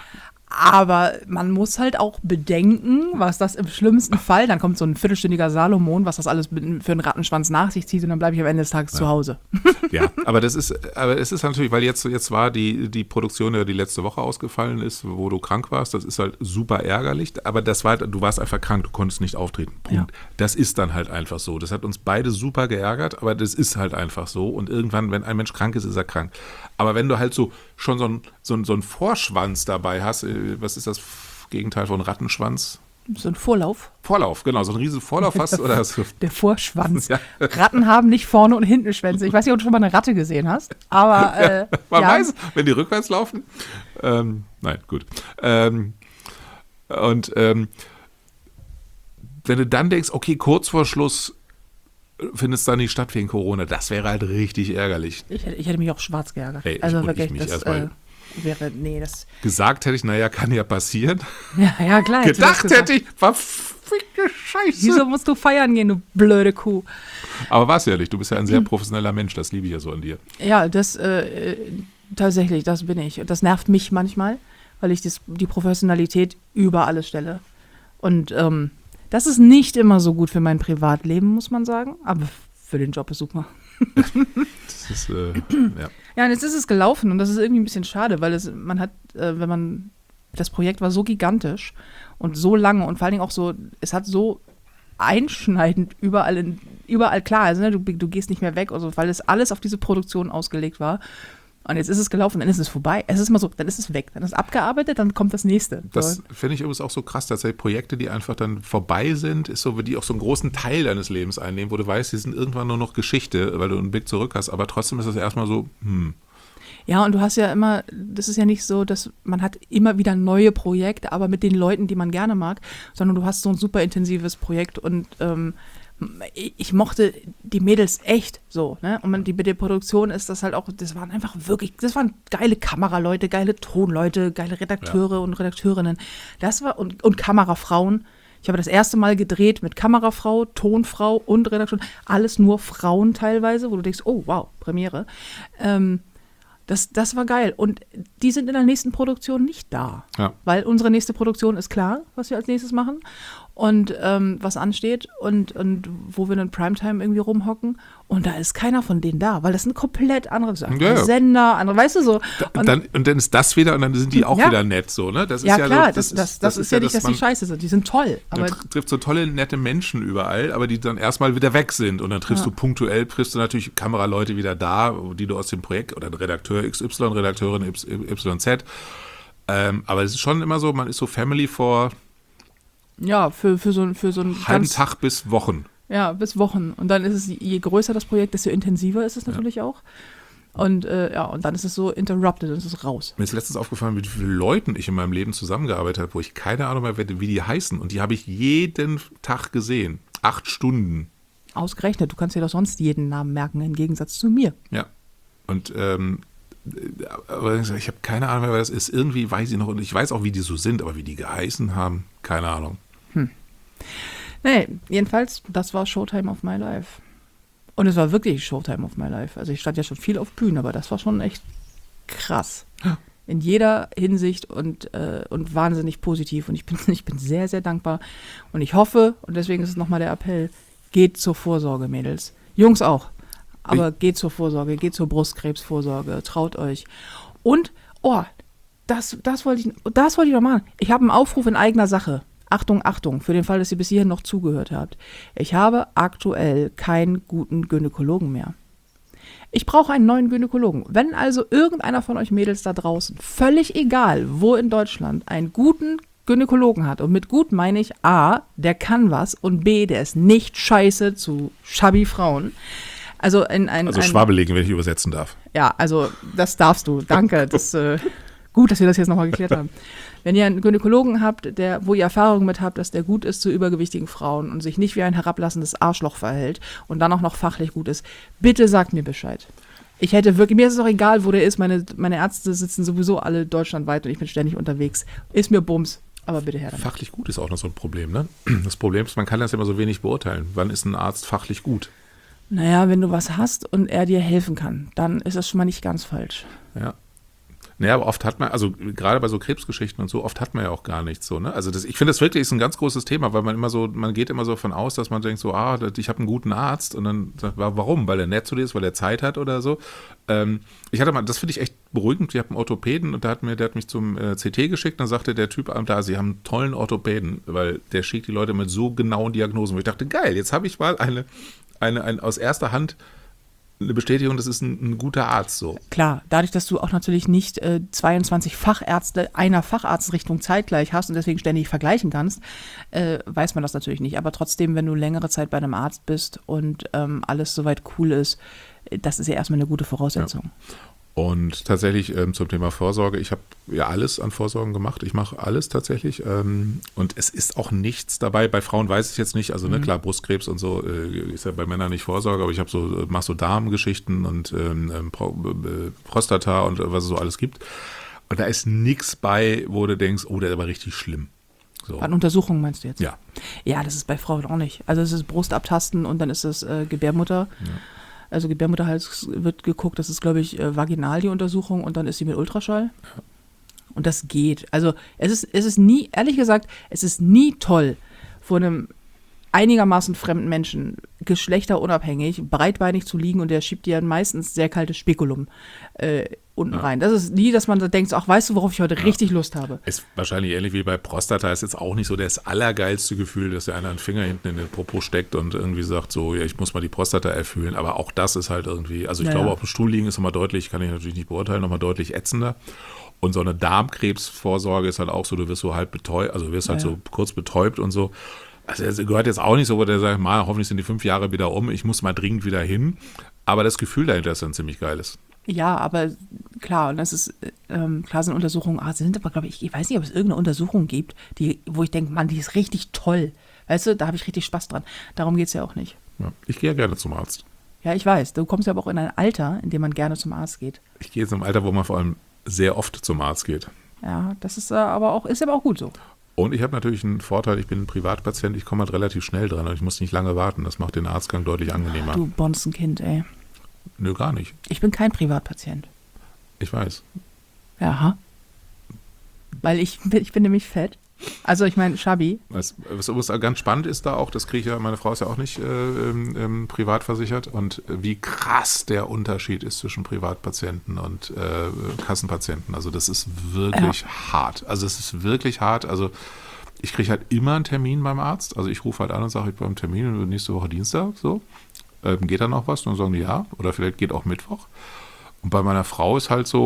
A: Aber man muss halt auch bedenken, was das im schlimmsten Fall, dann kommt so ein viertelstündiger Salomon, was das alles für einen Rattenschwanz nach sich zieht und dann bleibe ich am Ende des Tages
B: Ja.
A: zu Hause.
B: Ja, aber das ist, aber es ist natürlich, weil jetzt, jetzt war die, die Produktion, ja, die letzte Woche ausgefallen ist, wo du krank warst, das ist halt super ärgerlich, aber das war, du warst einfach krank, du konntest nicht auftreten. Punkt.
A: Ja.
B: Das ist dann halt einfach so. Das hat uns beide super geärgert, aber das ist halt einfach so. Und irgendwann, wenn ein Mensch krank ist, ist er krank. Aber wenn du halt so schon so einen so ein, so ein Vorschwanz dabei hast, äh, was ist das Gegenteil von Rattenschwanz?
A: So ein Vorlauf.
B: Vorlauf, genau, so einen riesen Vorlauf hast oder so.
A: Der Vorschwanz.
B: Ja.
A: Ratten haben nicht vorne und hinten Schwänze. Ich weiß nicht, ob du schon mal eine Ratte gesehen hast, aber äh,
B: Man
A: ja.
B: weiß, wenn die rückwärts laufen. Ähm, nein, gut. Ähm, und ähm, wenn du dann denkst, okay, kurz vor Schluss findet es dann nicht statt wegen Corona, das wäre halt richtig ärgerlich.
A: Ich, hätte- ich hätte mich auch schwarz geärgert.
B: Ey, ich-
A: also
B: und ich
A: wirklich,
B: mich
A: das
B: erstmal.
A: äh, wäre, nee, das,
B: Gesagt hätte ich, naja, kann ja passieren.
A: ja, ja klar. hätte
B: Gedacht
A: das gesagt.
B: hätte ich, verfickte Scheiße.
A: Wieso musst du feiern gehen, du blöde Kuh?
B: Aber war's ja nicht, du bist ja ein sehr professioneller Mensch, das liebe ich ja so an dir.
A: Ja, das, äh, äh, tatsächlich, das bin ich. Und das nervt mich manchmal, weil ich das, die Professionalität über alles stelle. Und ähm, das ist nicht immer so gut für mein Privatleben, muss man sagen. Aber für den Job ist super.
B: Das ist, äh, ja.
A: Ja, und jetzt ist es gelaufen und das ist irgendwie ein bisschen schade, weil es, man hat, äh, wenn man, das Projekt war so gigantisch und so lange und vor allen Dingen auch so, es hat so einschneidend überall, in, überall klar, also ne, du, du gehst nicht mehr weg, also, weil es alles auf diese Produktion ausgelegt war. Und jetzt ist es gelaufen, dann ist es vorbei. Es ist immer so, dann ist es weg, dann ist es abgearbeitet, dann kommt das nächste.
B: Das
A: So.
B: finde ich übrigens auch so krass, dass Projekte, die einfach dann vorbei sind, ist so, die auch so einen großen Teil deines Lebens einnehmen, wo du weißt, die sind irgendwann nur noch Geschichte, weil du einen Blick zurück hast, aber trotzdem ist das erstmal so, hm.
A: Ja, und du hast ja immer, das ist ja nicht so, dass man hat immer wieder neue Projekte, aber mit den Leuten, die man gerne mag, sondern du hast so ein super intensives Projekt und ähm, ich mochte die Mädels echt so, ne? Und man, die, mit der Produktion ist das halt auch, das waren einfach wirklich, das waren geile Kameraleute, geile Tonleute, geile Redakteure
B: Ja.
A: und Redakteurinnen. Das war, und, und Kamerafrauen. Ich habe das erste Mal gedreht mit Kamerafrau, Tonfrau und Redakteurin. Alles nur Frauen teilweise, wo du denkst, oh wow, Premiere. Ähm, Das, das war geil. Und die sind in der nächsten Produktion nicht da.
B: Ja.
A: Weil unsere nächste Produktion ist klar, was wir als nächstes machen und ähm, was ansteht und, und wo wir in Primetime irgendwie rumhocken. Und da ist keiner von denen da, weil das sind komplett andere Sachen.
B: Ja, ja.
A: Sender, andere, weißt du so.
B: Und dann, und dann ist das wieder und dann sind die auch
A: Ja.
B: wieder nett so, ne? Das ist
A: ja,
B: ja
A: klar,
B: so,
A: das, das, das, ist ja nicht, dass die
B: man,
A: scheiße sind. Die sind toll.
B: man
A: Aber
B: tr- trifft so tolle, nette Menschen überall, aber die dann erstmal wieder weg sind. Und dann triffst
A: Ja.
B: du punktuell, triffst du natürlich Kameraleute wieder da, die du aus dem Projekt, oder ein Redakteur X Y, Redakteurin Y Z. Ähm, aber es ist schon immer so, man ist so Family vor
A: Ja, für, für so, für so einen
B: Halben
A: ganz,
B: Tag bis Wochen.
A: Ja, bis Wochen. Und dann ist es, je größer das Projekt, desto intensiver ist es natürlich ja. auch. Und äh, ja, und dann ist es so interrupted, dann ist es raus.
B: Mir ist letztens aufgefallen, mit wie vielen Leuten ich in meinem Leben zusammengearbeitet habe, wo ich keine Ahnung mehr, wie die heißen. Und die habe ich jeden Tag gesehen. Acht Stunden.
A: Ausgerechnet, du kannst dir doch sonst jeden Namen merken, im Gegensatz zu mir.
B: Ja. Und ähm, aber ich habe keine Ahnung mehr, wer das ist. Irgendwie weiß ich noch, und ich weiß auch, wie die so sind, aber wie die geheißen haben, keine Ahnung.
A: Hm. Nee, jedenfalls, das war Showtime of my life. Und es war wirklich Showtime of my life. Also ich stand ja schon viel auf Bühnen, aber das war schon echt krass. In jeder Hinsicht und, äh, und wahnsinnig positiv. Und ich bin, ich bin sehr, sehr dankbar. Und ich hoffe, und deswegen ist es nochmal der Appell, geht zur Vorsorge, Mädels. Jungs auch. Aber ich geht zur Vorsorge, geht zur Brustkrebsvorsorge, traut euch. Und, oh, das, das wollte ich, das wollte ich noch machen. Ich habe einen Aufruf in eigener Sache. Achtung, Achtung, für den Fall, dass ihr bis hierhin noch zugehört habt. Ich habe aktuell keinen guten Gynäkologen mehr. Ich brauche einen neuen Gynäkologen. Wenn also irgendeiner von euch Mädels da draußen, völlig egal, wo in Deutschland, einen guten Gynäkologen hat, und mit gut meine ich A, der kann was, und B, der ist nicht scheiße zu schabby Frauen. Also, in ein,
B: also
A: ein,
B: schwabbeligen, wenn ich übersetzen darf.
A: Ja, also das darfst du. Danke. Das, äh, gut, dass wir das jetzt nochmal geklärt haben. Wenn ihr einen Gynäkologen habt, der, wo ihr Erfahrung mit habt, dass der gut ist zu übergewichtigen Frauen und sich nicht wie ein herablassendes Arschloch verhält und dann auch noch fachlich gut ist, bitte sagt mir Bescheid. Ich hätte wirklich, mir ist es auch egal, wo der ist. Meine, meine Ärzte sitzen sowieso alle deutschlandweit und ich bin ständig unterwegs. Ist mir Bums. Aber bitte her damit.
B: Fachlich gut ist auch noch so ein Problem, ne? Das Problem ist, man kann das immer so wenig beurteilen. Wann ist ein Arzt fachlich gut?
A: Naja, wenn du was hast und er dir helfen kann, dann ist das schon mal nicht ganz falsch.
B: Ja. Naja, aber oft hat man, also gerade bei so Krebsgeschichten und so, oft hat man ja auch gar nichts so, ne? Also das, ich finde das wirklich ist ein ganz großes Thema, weil man immer so, man geht immer so davon aus, dass man denkt so, ah, ich habe einen guten Arzt und dann sagt, warum? Weil er nett zu dir ist, weil er Zeit hat oder so. Ähm, ich hatte mal, das finde ich echt beruhigend, ich habe einen Orthopäden und der hat mir, der hat mich zum äh, C T geschickt, dann sagte der Typ da, sie haben einen tollen Orthopäden, weil der schickt die Leute mit so genauen Diagnosen, wo ich dachte, geil, jetzt habe ich mal eine, eine, eine aus erster Hand eine Bestätigung, das ist ein, ein guter Arzt so.
A: Klar, dadurch, dass du auch natürlich nicht äh, zweiundzwanzig Fachärzte einer Facharztrichtung zeitgleich hast und deswegen ständig vergleichen kannst, äh, weiß man das natürlich nicht. Aber trotzdem, wenn du längere Zeit bei einem Arzt bist und ähm, alles soweit cool ist, das ist ja erstmal eine gute Voraussetzung.
B: Ja. Und tatsächlich ähm, zum Thema Vorsorge, ich habe ja alles an Vorsorgen gemacht, ich mache alles tatsächlich ähm, und es ist auch nichts dabei, bei Frauen weiß ich jetzt nicht, also ne, klar, Brustkrebs und so äh, ist ja bei Männern nicht Vorsorge, aber ich habe so, mache so Darmgeschichten und ähm, Pro, äh, Prostata und was es so alles gibt und da ist nichts bei, wo du denkst, oh, der ist aber richtig schlimm. So.
A: An Untersuchungen meinst du jetzt?
B: Ja.
A: Ja, das ist bei Frauen auch nicht. Also es ist Brust abtasten und dann ist es äh, Gebärmutter. Ja. Also Gebärmutterhals wird geguckt, das ist, glaube ich, vaginal die Untersuchung und dann ist sie mit Ultraschall. Ja. Und das geht. Also es ist, es ist nie, ehrlich gesagt, es ist nie toll, vor einem einigermaßen fremden Menschen, geschlechterunabhängig, breitbeinig zu liegen und der schiebt dir meistens sehr kaltes Spekulum äh, unten ja. rein. Das ist nie, dass man da denkt, ach, weißt du, worauf ich heute ja. richtig Lust habe.
B: Ist wahrscheinlich ähnlich wie bei Prostata, ist jetzt auch nicht so das allergeilste Gefühl, dass der einer einen Finger hinten in den Popo steckt und irgendwie sagt so, ja, ich muss mal die Prostata erfüllen, aber auch das ist halt irgendwie, also ich ja, glaube, ja. auf dem Stuhl liegen ist nochmal deutlich, kann ich natürlich nicht beurteilen, nochmal deutlich ätzender. Und so eine Darmkrebsvorsorge ist halt auch so, du wirst so halb betäubt, also du wirst halt ja. so kurz betäubt und so. Also es gehört jetzt auch nicht so, wo der sagt, mal, hoffentlich sind die fünf Jahre wieder um, ich muss mal dringend wieder hin. Aber das Gefühl dahinter ist dann ziemlich geiles.
A: Ja, aber klar, und das ist, ähm, klar sind Untersuchungen, ah, sind aber, glaube ich, ich weiß nicht, ob es irgendeine Untersuchung gibt, die, wo ich denke, Mann, die ist richtig toll. Weißt du, da habe ich richtig Spaß dran. Darum geht es ja auch nicht.
B: Ja, ich gehe ja gerne zum Arzt.
A: Ja, ich weiß. Du kommst ja aber auch in ein Alter, in dem man gerne zum Arzt geht.
B: Ich gehe jetzt im Alter, wo man vor allem sehr oft zum Arzt geht.
A: Ja, das ist äh, aber auch, ist aber auch gut so.
B: Und ich habe natürlich einen Vorteil, ich bin ein Privatpatient, ich komme halt relativ schnell dran und ich muss nicht lange warten. Das macht den Arztgang deutlich angenehmer.
A: Du Bonzenkind, ey.
B: Nö, gar nicht.
A: Ich bin kein Privatpatient.
B: Ich weiß.
A: Ja. Weil ich, ich bin nämlich fett. Also ich meine, Schabi.
B: Was, was ganz spannend ist da auch, das kriege ich ja, meine Frau ist ja auch nicht äh, ähm, privat versichert und wie krass der Unterschied ist zwischen Privatpatienten und äh, Kassenpatienten. Also das ist wirklich ja. hart. Also es ist wirklich hart. Also ich kriege halt immer einen Termin beim Arzt. Also ich rufe halt an und sage, ich brauche einen Termin und nächste Woche Dienstag. So. Ähm, geht da noch was? Und dann sagen die ja. Oder vielleicht geht auch Mittwoch. Und bei meiner Frau ist halt so, die wartet dann halt Wochen und teilweise Monate.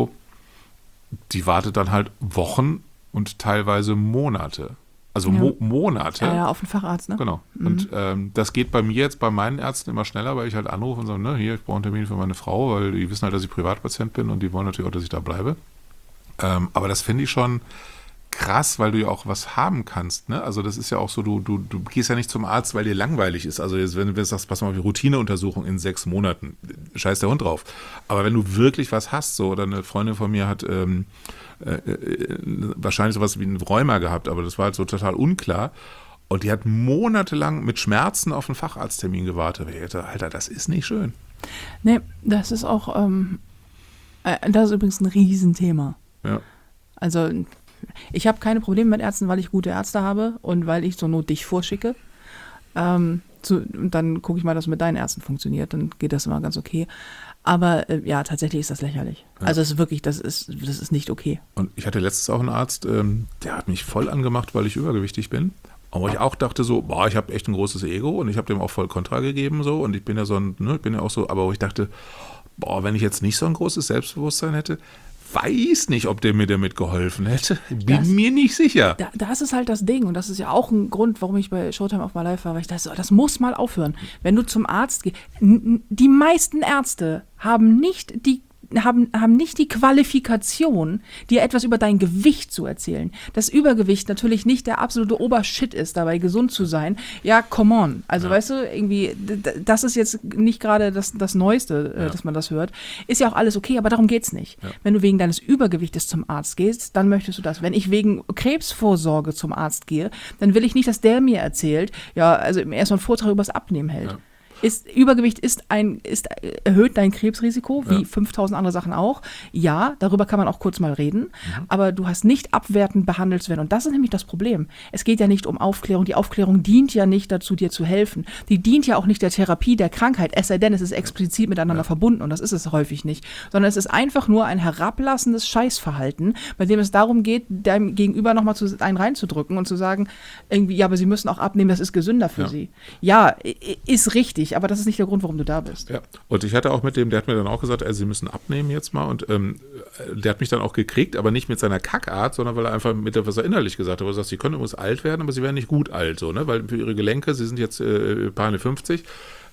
B: Also
A: Ja.
B: Mo- Monate.
A: Ja, ja, auf den Facharzt, ne?
B: Genau.
A: Mhm.
B: Und ähm, das geht bei mir jetzt bei meinen Ärzten immer schneller, weil ich halt anrufe und sage, ne, hier, ich brauche einen Termin für meine Frau, weil die wissen halt, dass ich Privatpatient bin und die wollen natürlich auch, dass ich da bleibe. Ähm, aber das finde ich schon krass, weil du ja auch was haben kannst. Ne? Also das ist ja auch so, du, du, du gehst ja nicht zum Arzt, weil dir langweilig ist. Also jetzt, wenn du sagst, pass mal auf die Routineuntersuchung in sechs Monaten, scheiß der Hund drauf. Aber wenn du wirklich was hast, so, oder eine Freundin von mir hat ähm, äh, äh, wahrscheinlich sowas wie einen Rheuma gehabt, aber das war halt so total unklar. Und die hat monatelang mit Schmerzen auf einen Facharzttermin gewartet. Ich dachte, Alter, das ist nicht schön.
A: Nee, das ist auch, ähm, äh, das ist übrigens ein Riesenthema.
B: Ja.
A: Also ich habe keine Probleme mit Ärzten, weil ich gute Ärzte habe und weil ich zur Not dich vorschicke. Ähm, zu, und dann gucke ich mal, dass es mit deinen Ärzten funktioniert. Dann geht das immer ganz okay. Aber äh, ja, tatsächlich ist das lächerlich.
B: Ja.
A: Also es ist wirklich, das ist, das ist nicht okay.
B: Und ich hatte letztens auch einen Arzt, ähm, der hat mich voll angemacht, weil ich übergewichtig bin. Aber ich auch dachte so, boah, ich habe echt ein großes Ego und ich habe dem auch voll Kontra gegeben so und ich bin ja so ein, ne, ich bin ja auch so, aber wo ich dachte, boah, wenn ich jetzt nicht so ein großes Selbstbewusstsein hätte, weiß nicht, ob der mir damit geholfen hätte. Bin
A: Das-
B: mir nicht sicher.
A: Da, das ist halt das Ding und das ist ja auch ein Grund, warum ich bei Showtime auf My Life war, weil ich dachte, so, das muss mal aufhören. Wenn du zum Arzt gehst, n- n- die meisten Ärzte haben nicht die haben, haben nicht die Qualifikation, dir etwas über dein Gewicht zu erzählen. Das Übergewicht natürlich nicht der absolute Obershit ist, dabei gesund zu sein. Ja, come on. Also
B: Ja.
A: weißt du, irgendwie, d- d- das ist jetzt nicht gerade das, das Neueste, äh,
B: Ja.
A: dass man das hört. Ist ja auch alles okay, aber darum geht's nicht.
B: Ja.
A: Wenn du wegen deines Übergewichtes zum Arzt gehst, dann möchtest du das. Wenn ich wegen Krebsvorsorge zum Arzt gehe, dann will ich nicht, dass der mir erzählt, ja, also erstmal einen Vortrag über das Abnehmen hält.
B: Ja.
A: Ist, Übergewicht ist ein, ist, erhöht dein Krebsrisiko, wie
B: Ja.
A: fünftausend andere Sachen auch. Ja, darüber kann man auch kurz mal reden, aber du hast nicht abwertend behandelt zu werden. Und das ist nämlich das Problem. Es geht ja nicht um Aufklärung. Die Aufklärung dient ja nicht dazu, dir zu helfen. Die dient ja auch nicht der Therapie der Krankheit, es sei denn, es ist explizit miteinander verbunden und das ist es häufig nicht. Sondern es ist einfach nur ein herablassendes Scheißverhalten, bei dem es darum geht, deinem Gegenüber nochmal zu, einen reinzudrücken und zu sagen, irgendwie, ja, aber sie müssen auch abnehmen, das ist gesünder für
B: Ja.
A: sie. Ja, i- ist richtig, aber das ist nicht der Grund, warum du da bist.
B: Ja, und ich hatte auch mit dem, der hat mir dann auch gesagt, also sie müssen abnehmen jetzt mal und ähm, der hat mich dann auch gekriegt, aber nicht mit seiner Kackart, sondern weil er einfach mit der, was er innerlich gesagt hat, wo er sagt, sie können übrigens alt werden, aber sie werden nicht gut alt, so, ne, weil für ihre Gelenke, sie sind jetzt äh, paar fünfzig,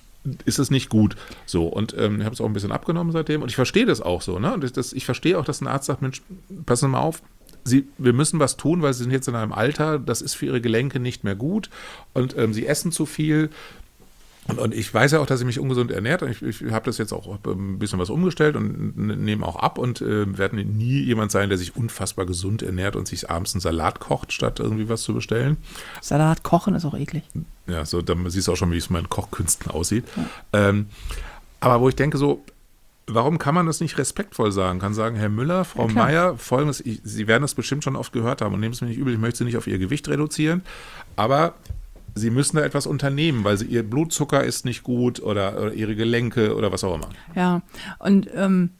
B: ist es nicht gut, so, und ähm, ich habe es auch ein bisschen abgenommen seitdem und ich verstehe das auch so, ne, und das, das, ich verstehe auch, dass ein Arzt sagt, Mensch, passen Sie mal auf, Sie, wir müssen was tun, weil Sie sind jetzt in einem Alter, das ist für Ihre Gelenke nicht mehr gut und ähm, Sie essen zu viel. Und, und ich weiß ja auch, dass ich mich ungesund ernährt. Ich, ich habe das jetzt auch ein bisschen was umgestellt und nehme auch ab und äh, werde nie jemand sein, der sich unfassbar gesund ernährt und sich abends einen Salat kocht, statt irgendwie was zu bestellen.
A: Salat kochen ist auch eklig.
B: Ja, so, dann siehst du auch schon, wie es mit meinen Kochkünsten aussieht. Ja. Ähm, aber wo ich denke so, warum kann man das nicht respektvoll sagen? Kann sagen, Herr Müller, Frau
A: Ja, klar.
B: Meier, folgendes, ich, Sie werden das bestimmt schon oft gehört haben und nehmen es mir nicht übel, ich möchte Sie nicht auf Ihr Gewicht reduzieren, aber Sie müssen da etwas unternehmen, weil sie, Ihr Blutzucker ist nicht gut oder, oder Ihre Gelenke oder was auch immer.
A: Ja, und ähm,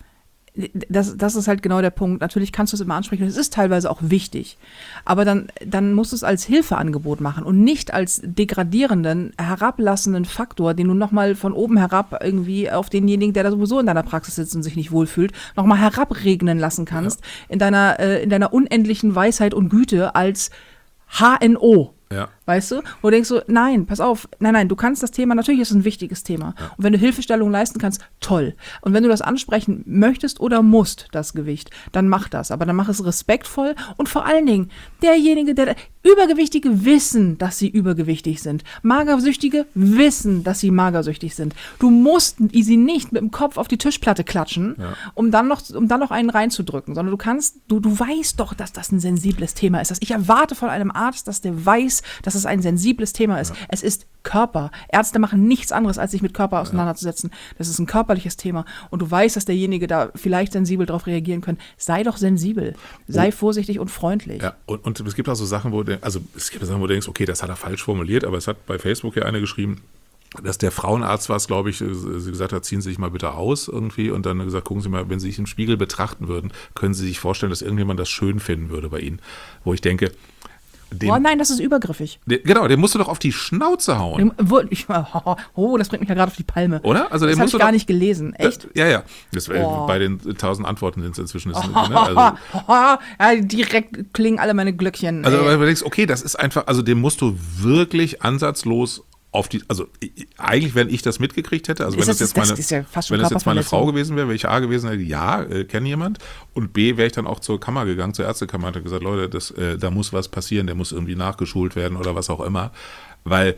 A: das, das ist halt genau der Punkt. Natürlich kannst du es immer ansprechen, es ist teilweise auch wichtig, aber dann, dann musst du es als Hilfeangebot machen und nicht als degradierenden, herablassenden Faktor, den du nochmal von oben herab irgendwie auf denjenigen, der da sowieso in deiner Praxis sitzt und sich nicht wohlfühlt, nochmal herabregnen lassen kannst, ja. in deiner, äh, in deiner unendlichen Weisheit und Güte als H N O.
B: Ja.
A: Weißt du? Wo du denkst so, nein, pass auf, nein, nein, du kannst das Thema, natürlich ist es ein wichtiges Thema.
B: Ja.
A: Und wenn du Hilfestellung leisten kannst, toll. Und wenn du das ansprechen möchtest oder musst, das Gewicht, dann mach das. Aber dann mach es respektvoll und vor allen Dingen, derjenige, der, Übergewichtige wissen, dass sie übergewichtig sind. Magersüchtige wissen, dass sie magersüchtig sind. Du musst sie nicht mit dem Kopf auf die Tischplatte klatschen,
B: Ja.
A: um dann noch, um dann noch einen reinzudrücken, sondern du kannst, du, du weißt doch, dass das ein sensibles Thema ist. Ich erwarte von einem Arzt, dass der weiß, dass es ein sensibles Thema ist. Ja. Es ist Körper. Ärzte machen nichts anderes, als sich mit Körper auseinanderzusetzen. Das ist ein körperliches Thema. Und du weißt, dass derjenige da vielleicht sensibel darauf reagieren kann. Sei doch sensibel. Sei oh. vorsichtig und freundlich.
B: Ja, und, und es gibt auch so Sachen, wo du, also es gibt Sachen, wo du denkst, okay, das hat er falsch formuliert, aber es hat bei Facebook ja eine geschrieben, dass der Frauenarzt war es, glaube ich, sie gesagt hat, ziehen Sie sich mal bitte aus irgendwie und dann gesagt, gucken Sie mal, wenn Sie sich im Spiegel betrachten würden, können Sie sich vorstellen, dass irgendjemand das schön finden würde bei Ihnen. Wo ich denke, dem,
A: oh nein, das ist übergriffig.
B: Der, genau, den musst du doch auf die Schnauze hauen.
A: Dem, wo, ich, oh, das bringt mich ja gerade auf die Palme.
B: Oder? Also,
A: das habe ich gar
B: doch,
A: nicht gelesen. Echt?
B: Da, ja, ja. Das,
A: oh.
B: Bei den tausend Antworten sind es inzwischen. Ist,
A: oh,
B: ne? also,
A: ja, direkt klingen alle meine Glöckchen.
B: Also, weil du denkst, okay, das ist einfach, also dem musst du wirklich ansatzlos auf die, also eigentlich, wenn ich das mitgekriegt hätte, also wenn das, das jetzt meine,
A: das ja
B: wenn das jetzt meine Frau gewesen wäre, wäre ich A gewesen, hätte ja, äh, kenne jemand, und B wäre ich dann auch zur Kammer gegangen, zur Ärztekammer, und hätte gesagt, Leute, das, äh, da muss was passieren, der muss irgendwie nachgeschult werden oder was auch immer, weil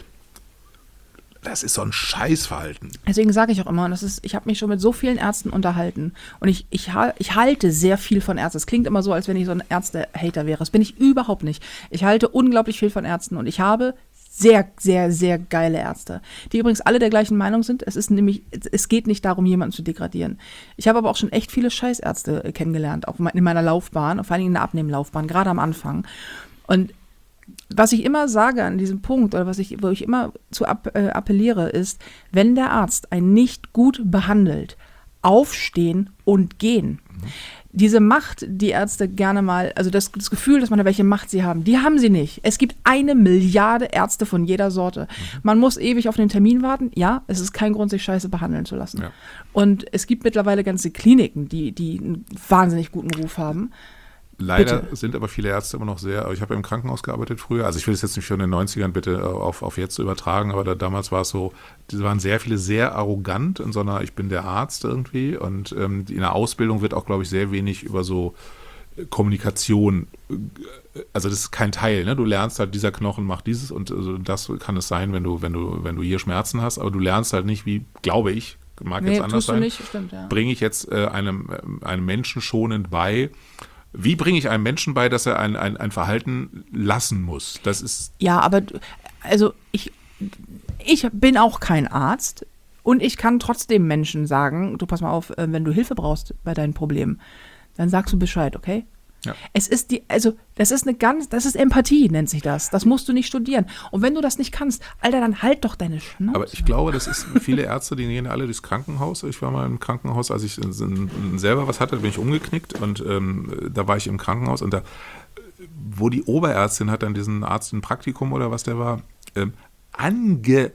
B: das ist so ein Scheißverhalten.
A: Deswegen sage ich auch immer, das ist, ich habe mich schon mit so vielen Ärzten unterhalten und ich, ich, ich halte sehr viel von Ärzten. Es klingt immer so, als wenn ich so ein Ärzte-Hater wäre. Das bin ich überhaupt nicht. Ich halte unglaublich viel von Ärzten und ich habe sehr, sehr, sehr geile Ärzte, die übrigens alle der gleichen Meinung sind. Es ist nämlich, es geht nicht darum, jemanden zu degradieren. Ich habe aber auch schon echt viele Scheißärzte kennengelernt, auch in meiner Laufbahn, vor allem in der Abnehmlaufbahn, gerade am Anfang. Und was ich immer sage an diesem Punkt, oder was ich, wo ich immer zu appelliere, ist, wenn der Arzt einen nicht gut behandelt, aufstehen und gehen. Mhm. Diese Macht, die Ärzte gerne mal, also das, das Gefühl, dass man welche Macht sie haben, die haben sie nicht. Es gibt eine Milliarde Ärzte von jeder Sorte. Mhm. Man muss ewig auf den Termin warten. Ja, es ist kein Grund, sich scheiße behandeln zu lassen. Ja. Und es gibt mittlerweile ganze Kliniken, die, die einen wahnsinnig guten Ruf haben.
B: Leider
A: bitte.
B: Sind aber viele Ärzte immer noch sehr, ich habe ja im Krankenhaus gearbeitet früher, also ich will es jetzt nicht von den neunzigern bitte auf, auf jetzt übertragen, aber da, damals war es so, die waren sehr viele sehr arrogant in so einer, ich bin der Arzt irgendwie, und ähm, in der Ausbildung wird auch, glaube ich, sehr wenig über so Kommunikation, also das ist kein Teil, ne? Du lernst halt, dieser Knochen macht dieses und also das kann es sein, wenn du, wenn du, wenn du hier Schmerzen hast, aber du lernst halt nicht, wie, glaube ich, mag
A: nee,
B: jetzt anders sein,
A: nicht, stimmt, ja.
B: bringe ich jetzt äh, einem, einem Menschen schonend bei. Wie bringe ich einem Menschen bei, dass er ein, ein, ein Verhalten lassen muss? Das ist
A: ja, aber also ich, ich bin auch kein Arzt und ich kann trotzdem Menschen sagen, du pass mal auf, wenn du Hilfe brauchst bei deinen Problemen, dann sagst du Bescheid, okay? Ja. Es ist die, also das ist eine ganz, das ist Empathie, nennt sich das. Das musst du nicht studieren. Und wenn du das nicht kannst, Alter, dann halt doch deine Schnauze.
B: Aber ich glaube, das ist viele Ärzte, die gehen alle durchs Krankenhaus. Ich war mal im Krankenhaus, als ich selber was hatte, bin ich umgeknickt und ähm, da war ich im Krankenhaus und da, wo die Oberärztin hat dann diesen Arzt ein Praktikum oder was der war, ähm, angebrüllt,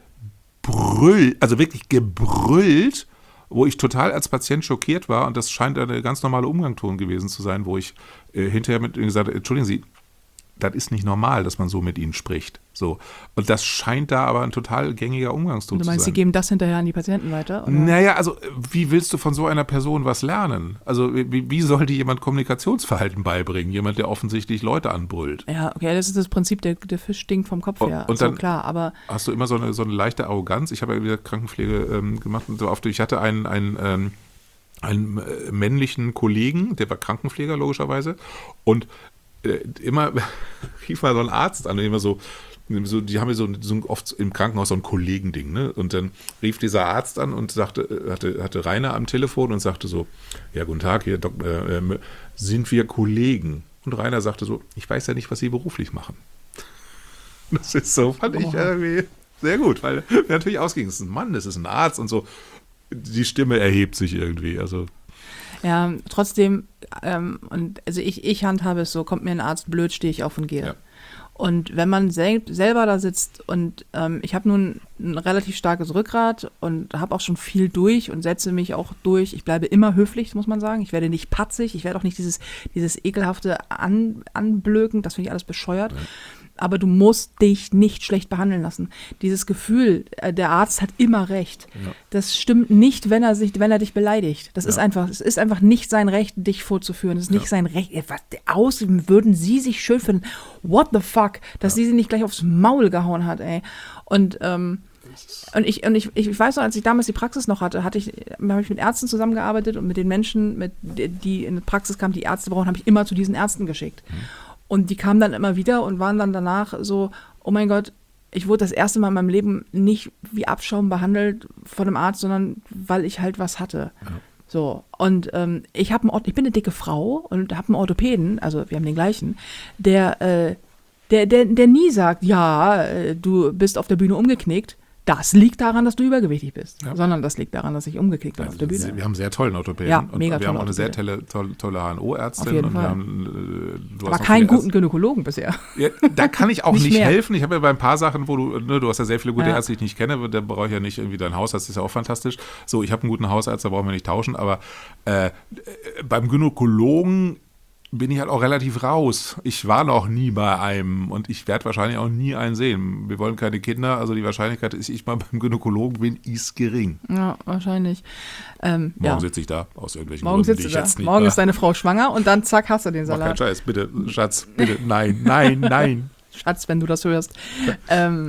B: also wirklich gebrüllt, wo ich total als Patient schockiert war, und das scheint eine ganz normale Umgangston gewesen zu sein, wo ich äh, hinterher mit ihm gesagt habe, entschuldigen Sie, das ist nicht normal, dass man so mit Ihnen spricht. So. Und das scheint da aber ein total gängiger Umgangston zu sein.
A: Du meinst, sie geben das hinterher an die Patienten weiter? Oder?
B: Naja, also wie willst du von so einer Person was lernen? Also wie, wie sollte jemand Kommunikationsverhalten beibringen? Jemand, der offensichtlich Leute anbrüllt.
A: Ja, okay, das ist das Prinzip, der, der Fisch stinkt vom Kopf her.
B: Und dann
A: so, klar, aber
B: hast du immer so eine, so eine leichte Arroganz. Ich habe ja wieder Krankenpflege ähm, gemacht und so oft. Ich hatte einen, einen, ähm, einen äh, männlichen Kollegen, der war Krankenpfleger logischerweise, und äh, immer rief mal so ein Arzt an, immer so, so die haben ja so, so oft im Krankenhaus so ein Kollegending, ne? Und dann rief dieser Arzt an und sagte, hatte, hatte Rainer am Telefon und sagte so, ja, guten Tag, hier, Doktor, äh, sind wir Kollegen? Und Rainer sagte so, ich weiß ja nicht, was Sie beruflich machen. Das ist so, fand oh. ich irgendwie sehr gut, weil natürlich ausging, es ist ein Mann, es ist ein Arzt und so, die Stimme erhebt sich irgendwie, also.
A: Ja, trotzdem, ähm, und also ich, ich handhabe es so, kommt mir ein Arzt blöd, stehe ich auf und gehe. Ja. Und wenn man sel- selber da sitzt und ähm, ich habe nun ein relativ starkes Rückgrat und habe auch schon viel durch und setze mich auch durch, ich bleibe immer höflich, muss man sagen, ich werde nicht patzig, ich werde auch nicht dieses, dieses ekelhafte An- Anblöken, das finde ich alles bescheuert. Ja. Aber du musst dich nicht schlecht behandeln lassen. Dieses Gefühl, der Arzt hat immer recht, ja. Das stimmt nicht, wenn er sich, wenn er dich beleidigt. Das ja. ist einfach, es ist einfach nicht sein Recht, dich vorzuführen. Es ist nicht ja. sein Recht. Was aus würden sie sich schön finden? What the fuck? Dass ja. sie sie nicht gleich aufs Maul gehauen hat, ey. Und ähm, Und ich, und ich, ich weiß noch, als ich damals die Praxis noch hatte, hatte ich, habe ich mit Ärzten zusammengearbeitet und mit den Menschen, mit, die in die Praxis kamen, die Ärzte brauchen, habe ich immer zu diesen Ärzten geschickt. Mhm. Und die kamen dann immer wieder und waren dann danach so, oh mein Gott, ich wurde das erste Mal in meinem Leben nicht wie Abschaum behandelt von einem Arzt, sondern weil ich halt was hatte. Ja. So, und ähm, ich, hab einen, ich bin eine dicke Frau und habe einen Orthopäden, also wir haben den gleichen, der, äh, der, der, der nie sagt, ja, äh, du bist auf der Bühne umgeknickt. das liegt daran, dass du übergewichtig bist,
B: Ja.
A: sondern das liegt daran, dass ich umgekickt bin
B: Also
A: auf der Bühne.
B: Wir haben sehr tollen Orthopäden.
A: Ja,
B: und
A: mega
B: wir haben
A: tolle
B: auch eine sehr
A: Orthopäde.
B: tolle, tolle, tolle H N O-Ärztin.
A: Auf jeden
B: und
A: Fall.
B: Wir haben, äh, du
A: Aber
B: hast noch
A: keinen
B: viele
A: guten Gynäkologen bisher.
B: Ja, da kann ich auch
A: Nicht
B: nicht,
A: mehr.
B: helfen. Ich habe ja bei ein paar Sachen, wo du, ne, du hast ja sehr viele gute
A: Ja.
B: Ärzte, die ich nicht kenne, da brauche ich ja nicht irgendwie dein Hausarzt, ist ja auch fantastisch. So, ich habe einen guten Hausarzt, da brauchen wir nicht tauschen, aber äh, beim Gynäkologen bin ich halt auch relativ raus. Ich war noch nie bei einem und ich werde wahrscheinlich auch nie einen sehen. Wir wollen keine Kinder, also die Wahrscheinlichkeit, dass ich mal beim Gynäkologen bin, ist gering.
A: Ja, wahrscheinlich. Ähm,
B: Morgen
A: ja.
B: sitze ich da, aus irgendwelchen
A: Morgen
B: Gründen,
A: sitzt
B: die
A: du
B: ich
A: da.
B: jetzt nicht
A: Morgen
B: mehr-
A: ist deine Frau schwanger und dann zack, hast du den
B: Mach keinen
A: Salat.
B: Scheiß, bitte, Schatz, bitte, nein, nein, nein.
A: Schatz, wenn du das hörst. ähm,